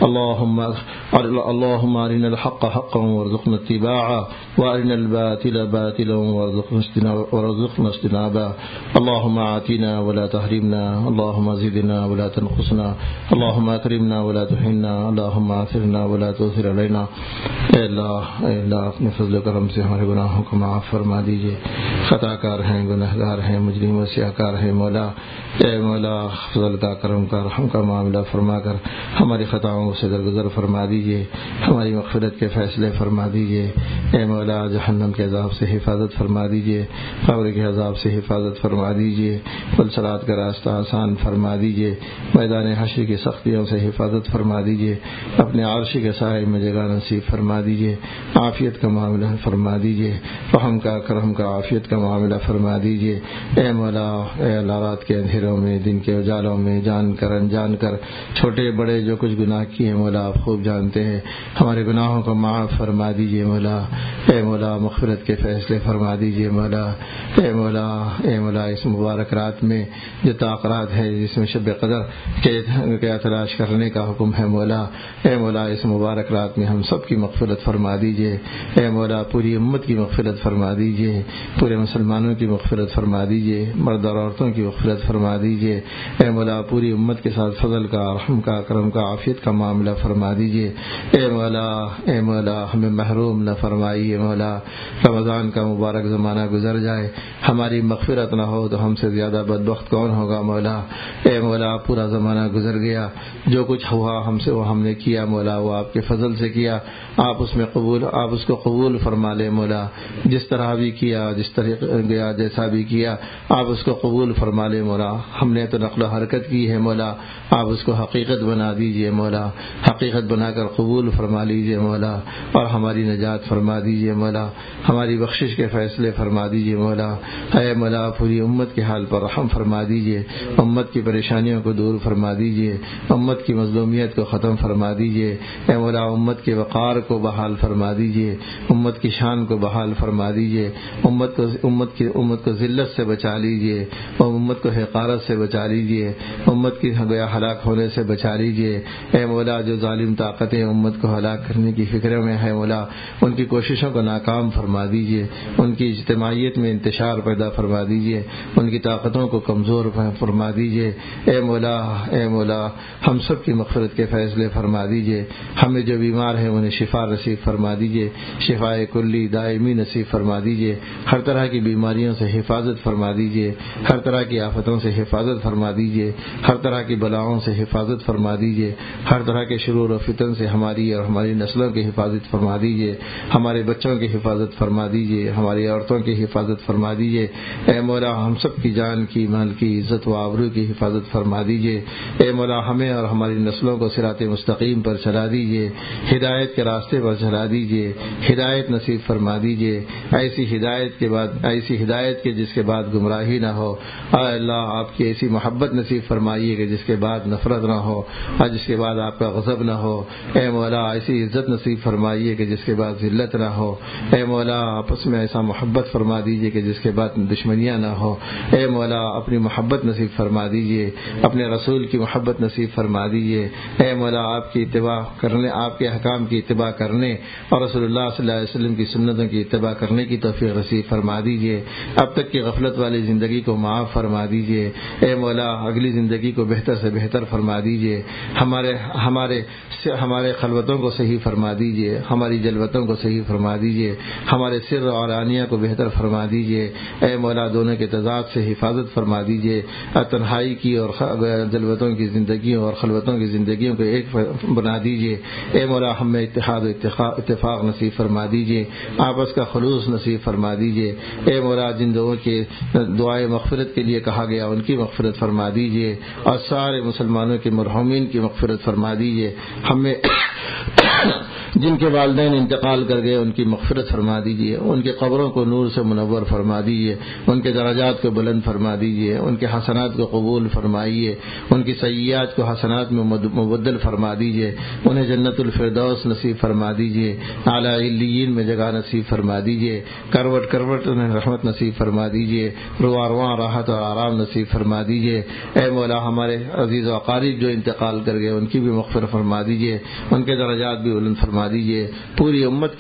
اللهم أرنا الحق حقا وارزقنا اتباعه وأرنا الباطل باطلا وارزقنا اجتنابه اللهم آتنا ولا تحرمنا اللهم زدنا ولا تنقصنا اللهم أكرمنا ولا تهنا اللهم آثرنا ولا تؤثر علينا اے اللہ اپنے فضل و کرم سے ہمارے گناہوں کو معاف فرما دیجیے خطا کار ہیں گناہ گار ہیں مجرم و سیاہ کار ہیں مولا اے مولا فضل کا کرم کا رحم کا معاملہ فرما کر ہماری خطاؤں سے درگزر فرما دیجیے ہماری مغفرت کے فیصلے فرما دیجیے اے مولا جہنم کے عذاب سے حفاظت فرما دیجیے قبر کے عذاب سے حفاظت فرما دیجیے پلصراط کا راستہ آسان فرما دیجیے میدان حشر کی سختیوں سے حفاظت فرما دیجیے اپنے عرش کے سائے میں جگہ نصیب فرما دیجیے عافیت کا معاملہ فرما دیجیے رحم کا کرم کا عافیت کا معاملہ فرما دیجیے اے مولا اے اللہ رات کے اندھیروں میں دن کے اجالوں میں جان کر انجان کر چھوٹے بڑے جو کچھ گناہ کیے مولا آپ خوب جانتے ہیں ہمارے گناہوں کو معاف فرما دیجیے مولا اے مولا مغفرت کے فیصلے فرما دیجیے مولا اے مولا اے مولا اس مبارک رات میں جو تاخرات ہے جس میں شب قدر کے تلاش کرنے کا حکم ہے مولا اے مولا اس مبارک رات میں ہم سب کی مغفرت فرما دیجیے اے مولا پوری امت کی مغفرت فرما دیجیے پورے مسلمانوں کی مغفرت فرما دیجیے مرد اور عورتوں کی مغفرت فرما دیجیے اے مولا پوری امت کے ساتھ فضل کا رحم کا کرم کا عافیت کا معاملہ فرما دیجیے اے مولا ہمیں محروم نہ فرمائیے مولا رمضان کا مبارک زمانہ گزر جائے ہماری مغفرت نہ ہو تو ہم سے زیادہ بدبخت کون ہوگا مولا اے مولا پورا زمانہ گزر گیا جو کچھ ہوا ہم سے وہ ہم نے کیا مولا وہ آپ کے فضل سے کیا آپ اس میں قبول قبول فرما لے مولا، جس طرح بھی کیا، جس طریقے گیا، جیسا بھی کیا آپ اس کو قبول فرما لے مولا۔ ہم نے تو نقل و حرکت کی ہے مولا، آپ اس کو حقیقت بنا دیجئے مولا، حقیقت بنا کر قبول فرما لیجئے مولا، اور ہماری نجات فرما دیجئے مولا، ہماری بخشش کے فیصلے فرما دیجئے مولا۔ اے مولا پوری امت کے حال پر رحم فرما دیجئے، امت کی پریشانیوں کو دور فرما دیجئے، امت کی مظلومیت کو ختم فرما دیجئے، اے مولا امت کے وقار کو بحال فرما دیجئے، امت کی شان کو بحال فرما دیجئے، امت کو ذلت سے بچا لیجئے، اور امت کو حقارت سے بچا لیجئے، امت کی گویا ہلاک ہونے سے بچا لیجئے۔ اے مولا جو ظالم طاقتیں امت کو ہلاک کرنے کی فکر میں ہے مولا، ان کی کوششوں کو ناکام فرما دیجئے، ان کی اجتماعیت میں انتشار پیدا فرما دیجئے، ان کی طاقتوں کو کمزور فرما دیجئے۔ اے مولا ہم سب کی مغفرت کے فیصلے فرما دیجئے، ہمیں جو بیمار ہیں انہیں شفا نصیب فرما دیجئے، شفاء کلی دائمی نصیب فرما دیجئے، ہر طرح کی بیماریوں سے حفاظت فرما دیجئے، ہر طرح کی آفتوں سے حفاظت فرما دیجئے، ہر طرح کی بلاؤں سے حفاظت فرما دیجئے، ہر طرح کے شرور و فتن سے ہماری اور ہماری نسلوں کی حفاظت فرما دیجئے، ہمارے بچوں کی حفاظت فرما دیجئے، ہماری عورتوں کی حفاظت فرما دیجئے۔ اے مولا ہم سب کی جان کی، مال کی، عزت و آبرو کی حفاظت فرما دیجئے۔ اے مولا ہمیں اور ہماری نسلوں کو صراط مستقیم پر چلا دیجئے، ہدایت کے راستے پر چلا دیجئے، ہدایت نصیب فرما دیجئے، ایسی ہدایت کے جس کے بعد گمراہی نہ ہو۔ اے اللہ آپ کی ایسی محبت نصیب فرمائیے کہ جس کے بعد نفرت نہ ہو، اور جس کے بعد آپ کا غضب نہ ہو۔ اے مولا ایسی عزت نصیب فرمائیے کہ جس کے بعد ذلت نہ ہو۔ اے مولا آپس میں ایسا محبت فرما دیجئے کہ جس کے بعد دشمنیاں نہ ہو۔ اے مولا اپنی محبت نصیب فرما دیجئے، اپنے رسول کی محبت نصیب فرما دیجئے۔ اے مولا آپ کی اتباع کرنے، آپ کے احکام کی اتباع کرنے اور رسول اللہ صلی اللہ علیہ وسلم کی سنتوں کی اتباع کرنے کی توفیق نصیب فرما دیجئے۔ اب تک کی غفلت والی زندگی کو معاف فرما دیجئے۔ اے مولا اگلی زندگی کو بہتر سے بہتر فرما دیجئے، ہمارے خلوتوں کو صحیح فرما دیجئے، ہماری جلوتوں کو صحیح فرما دیجئے، ہمارے سر اور علانیہ کو بہتر فرما دیجئے۔ اے مولا دونوں کے تضاد سے حفاظت فرما دیجئے، تنہائی کی اور جلوتوں کی زندگیوں اور خلوتوں کی زندگیوں کو ایک بنا دیجئے۔ اے مولا ہمیں اتحاد و اتفاق نصیب فرما دیجئے، آپس کا خلوص نصیب فرما دیجئے۔ اے مولا جن لوگوں کے دعائے مغفرت کے لیے کہا گیا ان کی مغفرت فرما دیجئے، اور سارے مسلمانوں کے مرحومین کی مغفرت فرما دیجئے۔ ہمیں جن کے والدین انتقال کر گئے ان کی مغفرت فرما دیجئے، ان کے قبروں کو نور سے منور فرما دیجئے، ان کے درجات کو بلند فرما دیجئے، ان کے حسنات کو قبول فرمائیے، ان کی سیئات کو حسنات میں مبدل فرما دیجئے، انہیں جنت الفردوس نصیب فرما دیجئے، اعلیٰ علیین میں جگہ نصیب فرما دیجئے، کروٹ کروٹ انہیں رحمت نصیب فرما دیجئے، رواں رواں راحت اور آرام نصیب فرما دیجئے۔ اے مولا ہمارے عزیز و اقارب جو انتقال کر گئے ان کی بھی مغفرت فرما دیجئے، ان کے درجات بھی بلند فرما دیجئے، پوری امت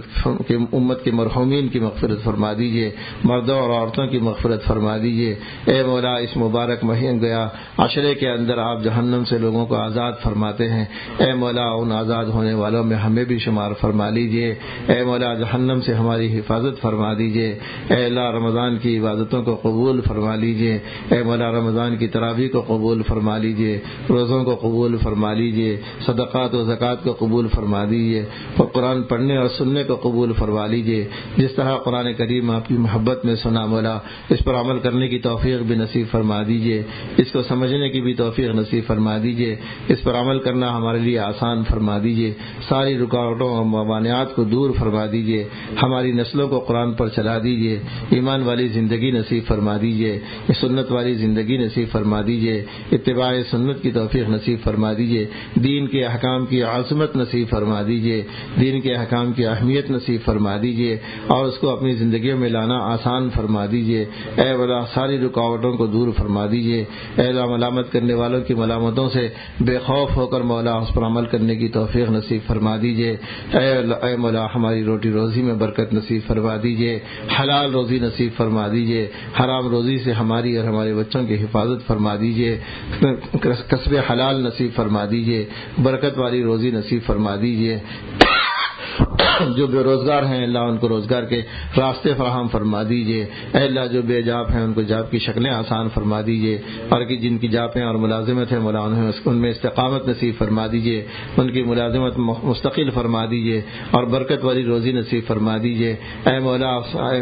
کے مرحومین کی مغفرت فرما دیجئے، مردوں اور عورتوں کی مغفرت فرما دیجئے۔ اے مولا اس مبارک مہینے گیا عشرے کے اندر آپ جہنم سے لوگوں کو آزاد فرماتے ہیں، اے مولا ان آزاد ہونے والوں میں ہمیں بھی شمار فرما لیجئے۔ اے مولا جہنم سے ہماری حفاظت فرما دیجئے۔ اے اللہ رمضان کی عبادتوں کو قبول فرما لیجئے، اے مولا رمضان کی تراویح کو قبول فرما لیجئے، روزوں کو قبول فرما لیجئے، صدقات و زکوٰۃ کو قبول فرما دیجئے، قرآن پڑھنے اور سننے کو قبول فرما لیجئے۔ جس طرح قرآن کریم آپ کی محبت میں سنا مولا اس پر عمل کرنے کی توفیق بھی نصیب فرما دیجئے، اس کو سمجھنے کی بھی توفیق نصیب فرما دیجئے، اس پر عمل کرنا ہمارے لیے آسان فرما دیجئے، ساری رکاوٹوں اور موانعات کو دور فرما دیجئے، ہماری نسلوں کو قرآن پر چلا دیجئے، ایمان والی زندگی نصیب فرما دیجئے، سنت والی زندگی نصیب فرما دیجئے، اتباع سنت کی توفیق نصیب فرما دیجئے، دین کے احکام کی عظمت نصیب فرما دیجئے، دین کے احکام کی اہمیت نصیب فرما دیجئے، اور اس کو اپنی زندگیوں میں لانا آسان فرما دیجئے۔ اے اللہ ساری رکاوٹوں کو دور فرما دیجئے، اے اللہ ملامت کرنے والوں کی ملامتوں سے بے خوف ہو کر مولا اس پر عمل کرنے کی توفیق نصیب فرما دیجئے۔ اے مولا ہماری روٹی روزی میں برکت نصیب فرما دیجئے، حلال روزی نصیب فرما دیجئے، حرام روزی سے ہماری اور ہمارے بچوں کی حفاظت فرما دیجئے، کسب حلال نصیب فرما دیجئے، برکت والی روزی نصیب فرما دیجئے۔ جو بے روزگار ہیں اللہ ان کو روزگار کے راستے فراہم فرما دیجیے. اے اللہ جو بے جاب ہیں ان کو جاب کی شکلیں آسان فرما دیجیے, اور کہ جن کی جابیں اور ملازمت ہے مولا ان میں استقامت نصیب فرما دیجیے, ان کی ملازمت مستقل فرما دیجیے اور برکت والی روزی نصیب فرما دیجیے. اے مولا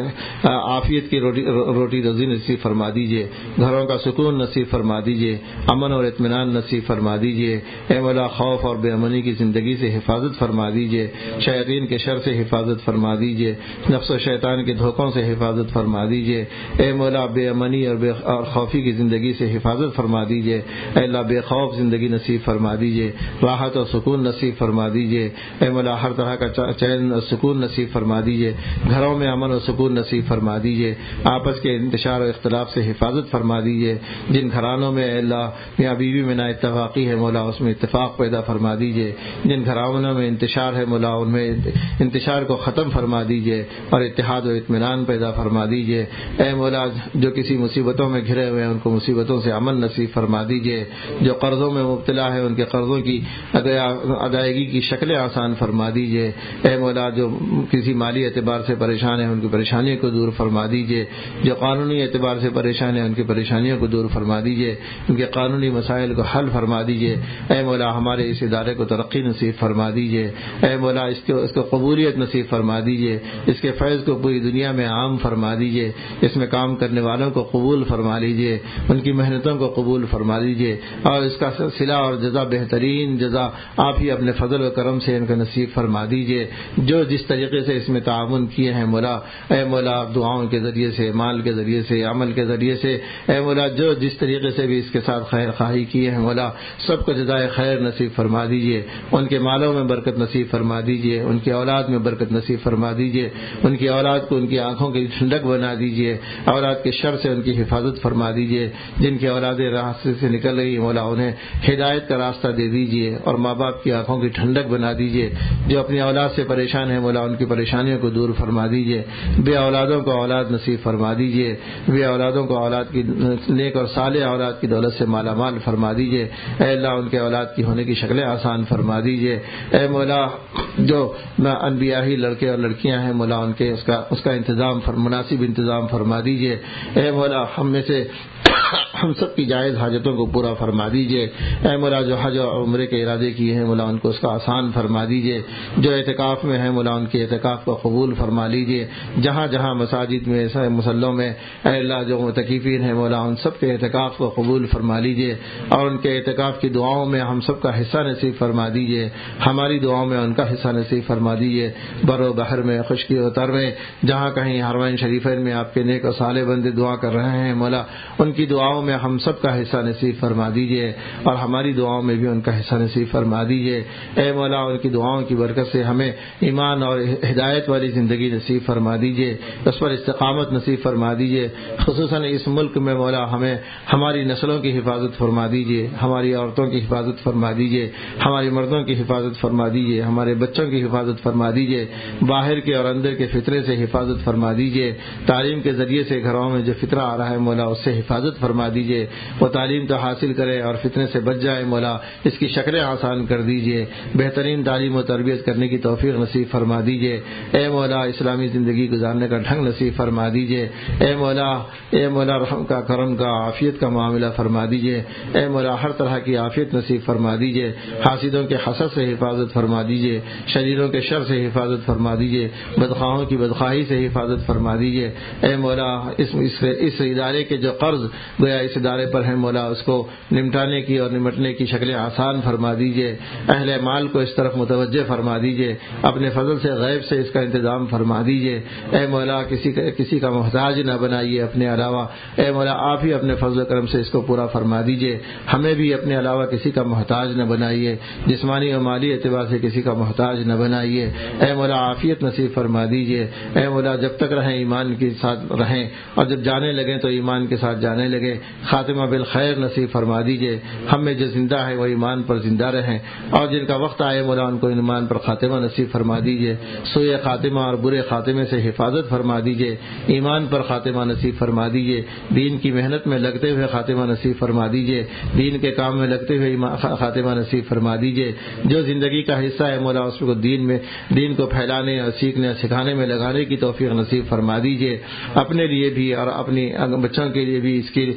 عافیت کی روٹی روزی نصیب فرما دیجیے, گھروں کا سکون نصیب فرما دیجیے, امن اور اطمینان نصیب فرما دیجیے. اے مولا خوف اور بے امنی کی زندگی سے حفاظت فرما دیجیے, شیاطین کے شر سے حفاظت فرما دیجیے, نفس و شیطان کے دھوکوں سے حفاظت فرما دیجیے. اے مولا بے امنی اور خوفی کی زندگی سے حفاظت فرما دیجیے. اے اللہ بے خوف زندگی نصیب فرما دیجیے, راحت اور سکون نصیب فرما دیجیے. اے مولا ہر طرح کا چین اور سکون نصیب فرما دیجیے, گھروں میں امن و سکون نصیب فرما دیجیے, آپس کے انتشار اور اختلاف سے حفاظت فرما دیجیے. جن گھرانوں میں اے اللہ میاں بیوی میں نا اتفاقی ہے مولا اس میں اتفاق پیدا فرما دیجیے. جن گھرانوں میں انتشار ہے مولا ان میں انتشار کو ختم فرما دیجیے اور اتحاد و اطمینان پیدا فرما دیجیے. اے مولا جو کسی مصیبتوں میں گھرے ہوئے ہیں ان کو مصیبتوں سے امن نصیب فرما دیجیے. جو قرضوں میں مبتلا ہے ان کے قرضوں کی ادائیگی کی شکلیں آسان فرما دیجیے. اے مولا جو کسی مالی اعتبار سے پریشان ہیں ان کی پریشانیوں کو دور فرما دیجیے. جو قانونی اعتبار سے پریشان ہیں ان کی پریشانیوں کو دور فرما دیجیے, ان کے قانونی مسائل کو حل فرما دیجیے. اے مولا ہمارے اس ادارے کو ترقی نصیب فرما دیجیے. اے مولا اس کو قبولیت نصیب فرما دیجیے, اس کے فیض کو پوری دنیا میں عام فرما دیجیے. اس میں کام کرنے والوں کو قبول فرما لیجیے, ان کی محنتوں کو قبول فرما دیجیے, اور اس کا صلہ اور جزا بہترین جزا آپ ہی اپنے فضل و کرم سے ان کا نصیب فرما دیجیے. جو جس طریقے سے اس میں تعاون کیے ہیں مولا, اے مولا دعاؤں کے ذریعے سے, مال کے ذریعے سے, عمل کے ذریعے سے, اے مولا جو جس طریقے سے بھی اس کے ساتھ خیر خواہی کیے ہیں مولا سب کو جزائے خیر نصیب فرما دیجیے. ان کے مالوں میں برکت نصیب فرما دیجیے, ان کی اولاد میں برکت نصیب فرما دیجیے, ان کی اولاد کو ان کی آنکھوں کی ٹھنڈک بنا دیجیے, اولاد کے شر سے ان کی حفاظت فرما دیجیے. جن کی اولادیں راستے سے نکل رہی مولا انہیں ہدایت کا راستہ دے دیجیے اور ماں باپ کی آنکھوں کی ٹھنڈک بنا دیجیے. جو اپنی اولاد سے پریشان ہیں مولا ان کی پریشانیوں کو دور فرما دیجیے. بے اولادوں کو اولاد نصیب فرما دیجیے, بے اولادوں کو اولاد کی نیک اور صالح اولاد کی دولت سے مالا مال فرما دیجیے. اے اللہ ان کے اولاد کی ہونے کی شکلیں آسان فرما دیجیے. اے مولا جو انبیائی لڑکے اور لڑکیاں ہیں مولا ان کے اس کا انتظام مناسب انتظام فرما دیجیے. اے مولا ہم میں سے ہم سب کی جائز حاجتوں کو پورا فرما دیجیے. اے مولا جو حج اور عمرے کے ارادے کیے ہیں مولا ان کو اس کا آسان فرما دیجیے. جو اعتکاف میں ہیں مولا ان کے اعتکاف کو قبول فرما لیجیے. جہاں جہاں مساجد میں مسلوں میں اے اللہ جو متکفین ہیں مولا ان سب کے اعتکاف کو قبول فرما لیجیے, اور ان کے اعتکاف کی دعاؤں میں ہم سب کا حصہ نصیب فرما دیجیے. ہماری دعاؤں میں ان کا حصہ نصیب فرما دیجیے. بر و بحر میں, خشکی و تر میں, جہاں کہیں حرمین شریفین میں آپ کے نیک و صالح بندے دعا کر رہے ہیں مولا ان کی دعاؤں میں ہم سب کا حصہ نصیب فرما دیجیے, اور ہماری دعاؤں میں بھی ان کا حصہ نصیب فرما دیجیے. اے مولا ان کی دعاؤں کی برکت سے ہمیں ایمان اور ہدایت والی زندگی نصیب فرما دیجیے, اس پر استقامت نصیب فرما دیجیے. خصوصاً اس ملک میں مولا ہمیں ہماری نسلوں کی حفاظت فرما دیجیے, ہماری عورتوں کی حفاظت فرما دیجیے, ہمارے مردوں کی حفاظت فرما دیجیے, ہمارے بچوں کی حفاظت فرما دیجیے, باہر کے اور اندر کے فطرے سے حفاظت فرما دیجیے. تعلیم کے ذریعے سے گھروں میں جو فطرہ آ رہا ہے مولا اس سے حفاظت فرما دیجیے. وہ تعلیم تو حاصل کرے اور فتنے سے بچ جائے مولا اس کی شکلیں آسان کر دیجیے. بہترین تعلیم و تربیت کرنے کی توفیق نصیب فرما دیجیے. اے مولا اسلامی زندگی گزارنے کا ڈھنگ نصیب فرما دیجیے. اے مولا رحم کا, کرم کا, عافیت کا معاملہ فرما دیجیے. اے مولا ہر طرح کی عافیت نصیب فرما دیجیے. حاسدوں کے حسد سے حفاظت فرما دیجیے, شریروں کے شر سے حفاظت فرما دیجیے, بدخواہوں کی بدخواہی سے حفاظت فرما دیجیے. اے مولا اس ادارے کے جو قرض گویا اس ادارے پر ہے مولا اس کو نمٹانے کی اور نمٹنے کی شکلیں آسان فرما دیجیے. اہل مال کو اس طرف متوجہ فرما دیجیے. اپنے فضل سے غیب سے اس کا انتظام فرما دیجیے. اے مولا کسی کا محتاج نہ بنائیے اپنے علاوہ. اے مولا آپ ہی اپنے فضل و کرم سے اس کو پورا فرما دیجیے. ہمیں بھی اپنے علاوہ کسی کا محتاج نہ بنائیے, جسمانی اور مالی اعتبار سے کسی کا محتاج نہ بنائیے. اے مولا عافیت نصیب فرما دیجیے. اے مولا جب تک رہیں ایمان کے ساتھ رہیں, اور جب جانے لگیں تو ایمان کے ساتھ جانے لگے. خاتمہ بالخیر نصیب فرما دیجیے. ہم میں جو زندہ ہے وہ ایمان پر زندہ رہیں، اور جن کا وقت آئے مولا ان کو ایمان پر خاتمہ نصیب فرما دیجیے. سوء خاتمہ اور برے خاتمے سے حفاظت فرما دیجیے. ایمان پر خاتمہ نصیب فرما دیجیے. دین کی محنت میں لگتے ہوئے خاتمہ نصیب فرما دیجیے. دین کے کام میں لگتے ہوئے خاتمہ نصیب فرما دیجیے. جو زندگی کا حصہ ہے مولا اس کو دین کو پھیلانے اور سیکھنے اور سکھانے میں لگانے کی توفیق نصیب فرما دیجیے. اپنے لیے بھی اور اپنی بچوں کے لیے بھی اس کی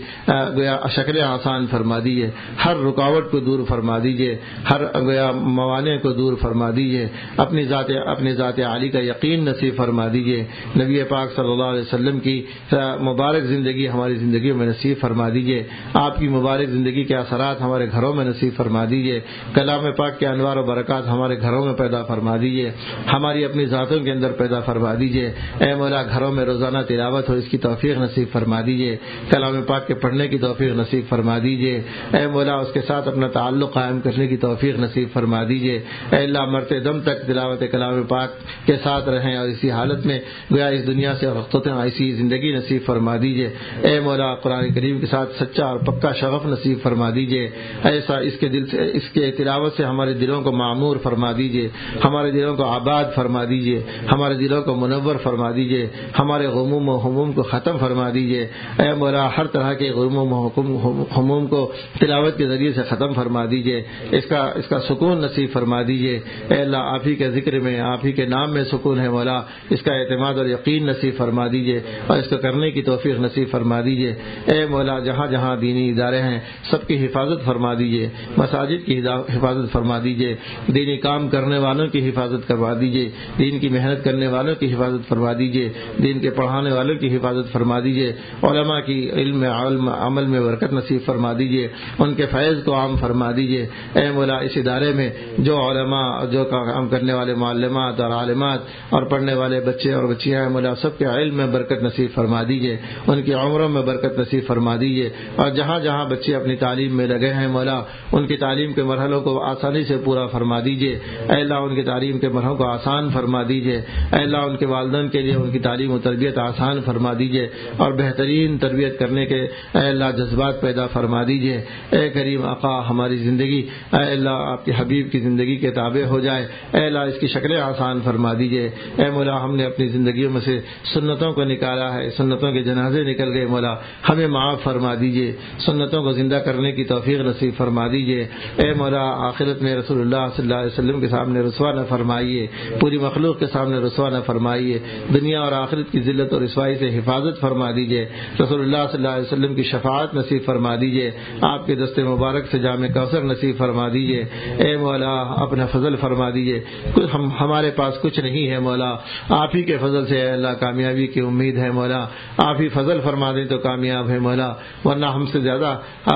شکلیں آسان فرما دیجیے. ہر رکاوٹ کو دور فرما دیجیے. ہر موانع کو دور فرما دیجیے. اپنی ذات عالی کا یقین نصیب فرما دیجیے. نبی پاک صلی اللہ علیہ وسلم کی مبارک زندگی ہماری زندگیوں میں نصیب فرما دیجیے. آپ کی مبارک زندگی کے اثرات ہمارے گھروں میں نصیب فرما دیجیے. کلام پاک کے انوار و برکات ہمارے گھروں میں پیدا فرما دیجیے. ہماری اپنی ذاتوں کے اندر پیدا فرما دیجیے. اے مولا گھروں میں روزانہ تلاوت ہو اس کی توفیق نصیب فرما دیجیے. کلام پاک کے پڑھنے کی توفیق نصیب فرما دیجیے. اے مولا اس کے ساتھ اپنا تعلق قائم کرنے کی توفیق نصیب فرما دیجیے. اے اللہ مرتے دم تک تلاوت کلام پاک کے ساتھ رہیں اور اسی حالت میں گویا اس دنیا سے رخصت ایسی زندگی نصیب فرما دیجیے. اے مولا قرآن کریم کے ساتھ سچا اور پکا شغف نصیب فرما دیجیے. ایسا اس کے تلاوت سے ہمارے دلوں کو معمور فرما دیجیے. ہمارے دلوں کو آباد فرما دیجیے. ہمارے دلوں کو منور فرما دیجیے. ہمارے غموم و ہموم کو ختم فرما دیجیے. اے مولا ہر طرح کے غموم و ہموم کو تلاوت کے ذریعے سے ختم فرما دیجیے. اس کا سکون نصیب فرما دیجیے. اے اللہ آپ ہی کے ذکر میں آپ ہی کے نام میں سکون ہے مولا. اس کا اعتماد اور یقین نصیب فرما دیجیے اور اس کو کرنے کی توفیق نصیب فرما دیجیے. اے مولا جہاں جہاں دینی ادارے ہیں سب کی حفاظت فرما دیجیے. مساجد کی حفاظت فرما دیجیے. دینی کام کرنے والوں کی حفاظت کروا دیجیے. دین کی محنت کرنے والوں کی حفاظت فرما دیجیے. دین کے پڑھانے والوں کی حفاظت فرما دیجیے. علماء کی علم عمل میں برکت نصیب فرما دیجیے. ان کے فیض کو عام فرما دیجیے. اے مولا اس ادارے میں جو علماء جو کام کرنے والے معلمات اور عالمات اور پڑھنے والے بچے اور بچیاں ہیں مولا سب کے علم میں برکت نصیب فرما دیجیے. ان کی عمروں میں برکت نصیب فرما دیجیے. اور جہاں جہاں بچے اپنی تعلیم میں لگے ہیں مولا ان کی تعلیم کے مرحلوں کو آسانی سے پورا فرما دیجیے. اے اللہ ان کی تعلیم کے مرحلوں کو آسان فرما دیجیے. اے اللہ ان کے والدین کے لیے ان کی تعلیم و تربیت آسان فرما دیجیے اور بہترین تربیت کرنے کے اے اللہ جذبات پیدا فرما دیجیے. اے کریم آقا ہماری زندگی اے اللہ آپ کے حبیب کی زندگی کے تابع ہو جائے. اے اللہ اس کی شکلیں آسان فرما دیجیے. اے مولا ہم نے اپنی زندگیوں میں سے سنتوں کو نکالا ہے. سنتوں کے جنازے نکل گئے مولا ہمیں معاف فرما دیجیے. سنتوں کو زندہ کرنے کی توفیق نصیب فرما دیجیے. اے مولا آخرت میں رسول اللہ صلی اللہ علیہ وسلم کے سامنے رسوا نہ فرمائیے. پوری مخلوق کے سامنے رسوا نہ فرمائیے. دنیا اور آخرت کی ذلت اور رسوائی سے حفاظت فرما دیجیے. رسول اللہ صلی اللہ علیہ وسلم کی شفاعت نصیب فرما دیجیے. آپ کے دست مبارک سے جام کوثر نصیب فرما دیجیے. اے مولا اپنا فضل فرما دیجیے. ہمارے پاس کچھ نہیں ہے مولا آپ ہی کے فضل سے اے اللہ کامیابی کی امید ہے مولا. آپ ہی فضل فرما دیں تو کامیاب ہے مولا. ورنہ ہم سے زیادہ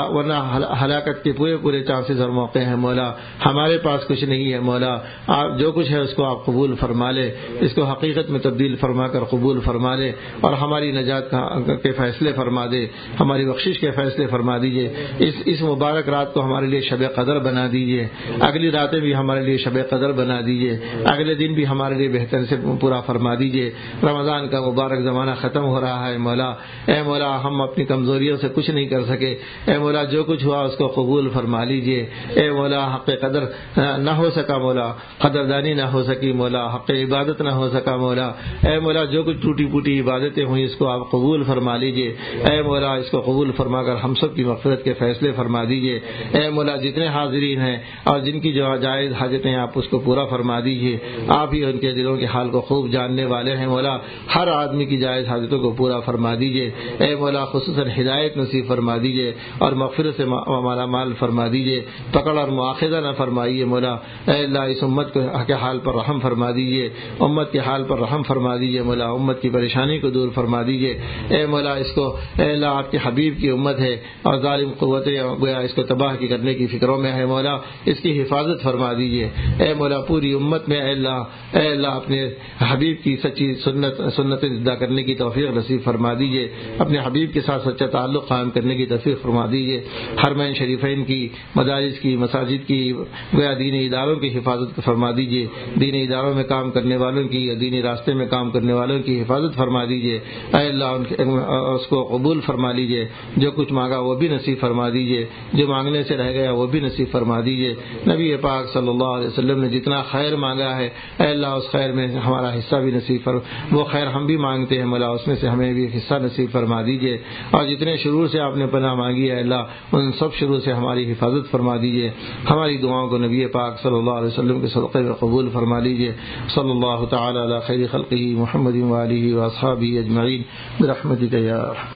ہلاکت کے پورے چانسز اور موقع ہیں مولا. ہمارے پاس کچھ نہیں ہے مولا. آپ جو کچھ ہے اس کو آپ قبول فرما لے. اس کو حقیقت میں تبدیل فرما کر قبول فرما لے اور ہماری نجات کے فیصلے فرما دے. ہماری بخشش کے فیصلے فرما دیجیے. اس مبارک رات کو ہمارے لیے شب قدر بنا دیجیے. اگلی راتیں بھی ہمارے لیے شب قدر بنا دیجیے. اگلے دن بھی ہمارے لیے بہتر سے پورا فرما دیجیے. رمضان کا مبارک زمانہ ختم ہو رہا ہے مولا. اے مولا ہم اپنی کمزوریوں سے کچھ نہیں کر سکے. اے مولا جو کچھ ہوا اس کو قبول فرما لیجیے. اے مولا حق قدر نہ ہو سکا مولا. قدردانی نہ ہو سکی مولا. حق عبادت نہ ہو سکا مولا. اے مولا جو کچھ ٹوٹی پوٹی عبادتیں ہوئیں اس کو آپ قبول فرما لیجیے. اے مولا اس کو قبول فرما کر ہم سب کی مغفرت کے فیصلے فرما دیجیے. اے مولا جتنے حاضرین ہیں اور جن کی جو جائز حاجتیں ہیں آپ اس کو پورا فرما دیجیے. آپ ہی ان کے دلوں کے حال کو خوب جاننے والے ہیں مولا. ہر آدمی کی جائز حاجتوں کو پورا فرما دیجیے. اے مولا خصوصاً ہدایت نصیب فرما دیجیے اور مغفرت سے مالا مال فرما دیجیے. پکڑ اور مواخذہ نہ فرمائیے مولا. اے اللہ اس امت کے حال پر رحم فرما دیجیے. امت کے حال پر رحم فرما دیجیے مولا. امت کی پریشانی کو دور فرما دیجیے. اے مولا اس کو اے اللہ آپ کے حبیب کی امت ہے اور ظالم قوتیں گویا اس کو تباہ کرنے کی فکروں میں ہے مولا. اس کی حفاظت فرما دیجیے. اے مولا پوری امت میں اے اللہ اپنے حبیب کی سچی سنتیں زندہ کرنے کی توفیق نصیب فرما دیجیے. اپنے حبیب کے ساتھ سچا تعلق قائم کرنے کی توفیق فرما دیجیے. حرمین شریفین کی مدارس کی مساجد کی گویا دینی اداروں کی حفاظت فرما دیجیے. دینی اداروں میں کام کرنے والوں کی دینی راستے میں کام کرنے والوں کی حفاظت فرما دیجیے. اے اللہ اس کو قبول فرما لیجیے. جو کچھ مانگا وہ بھی نصیب فرما دیجیے، جو مانگنے سے رہ گیا وہ بھی نصیب فرما دیجیے۔ نبی پاک صلی اللہ علیہ وسلم نے جتنا خیر مانگا ہے اے اللہ اس خیر میں ہمارا حصہ بھی نصیب فرما، وہ خیر ہم بھی مانگتے ہیں مولا اس میں سے ہمیں بھی حصہ نصیب فرما دیجیے، اور جتنے شرور سے آپ نے پناہ مانگی ہے اللہ ان سب شرور سے ہماری حفاظت فرما دیجیے، ہماری دعاؤں کو نبی پاک صلی اللہ علیہ وسلم کے صدقے میں قبول فرما لیجیے۔ صلی اللہ تعالی علی خیر خلقہ محمد و آلہ و اصحابہ اجمعین برحمتک یا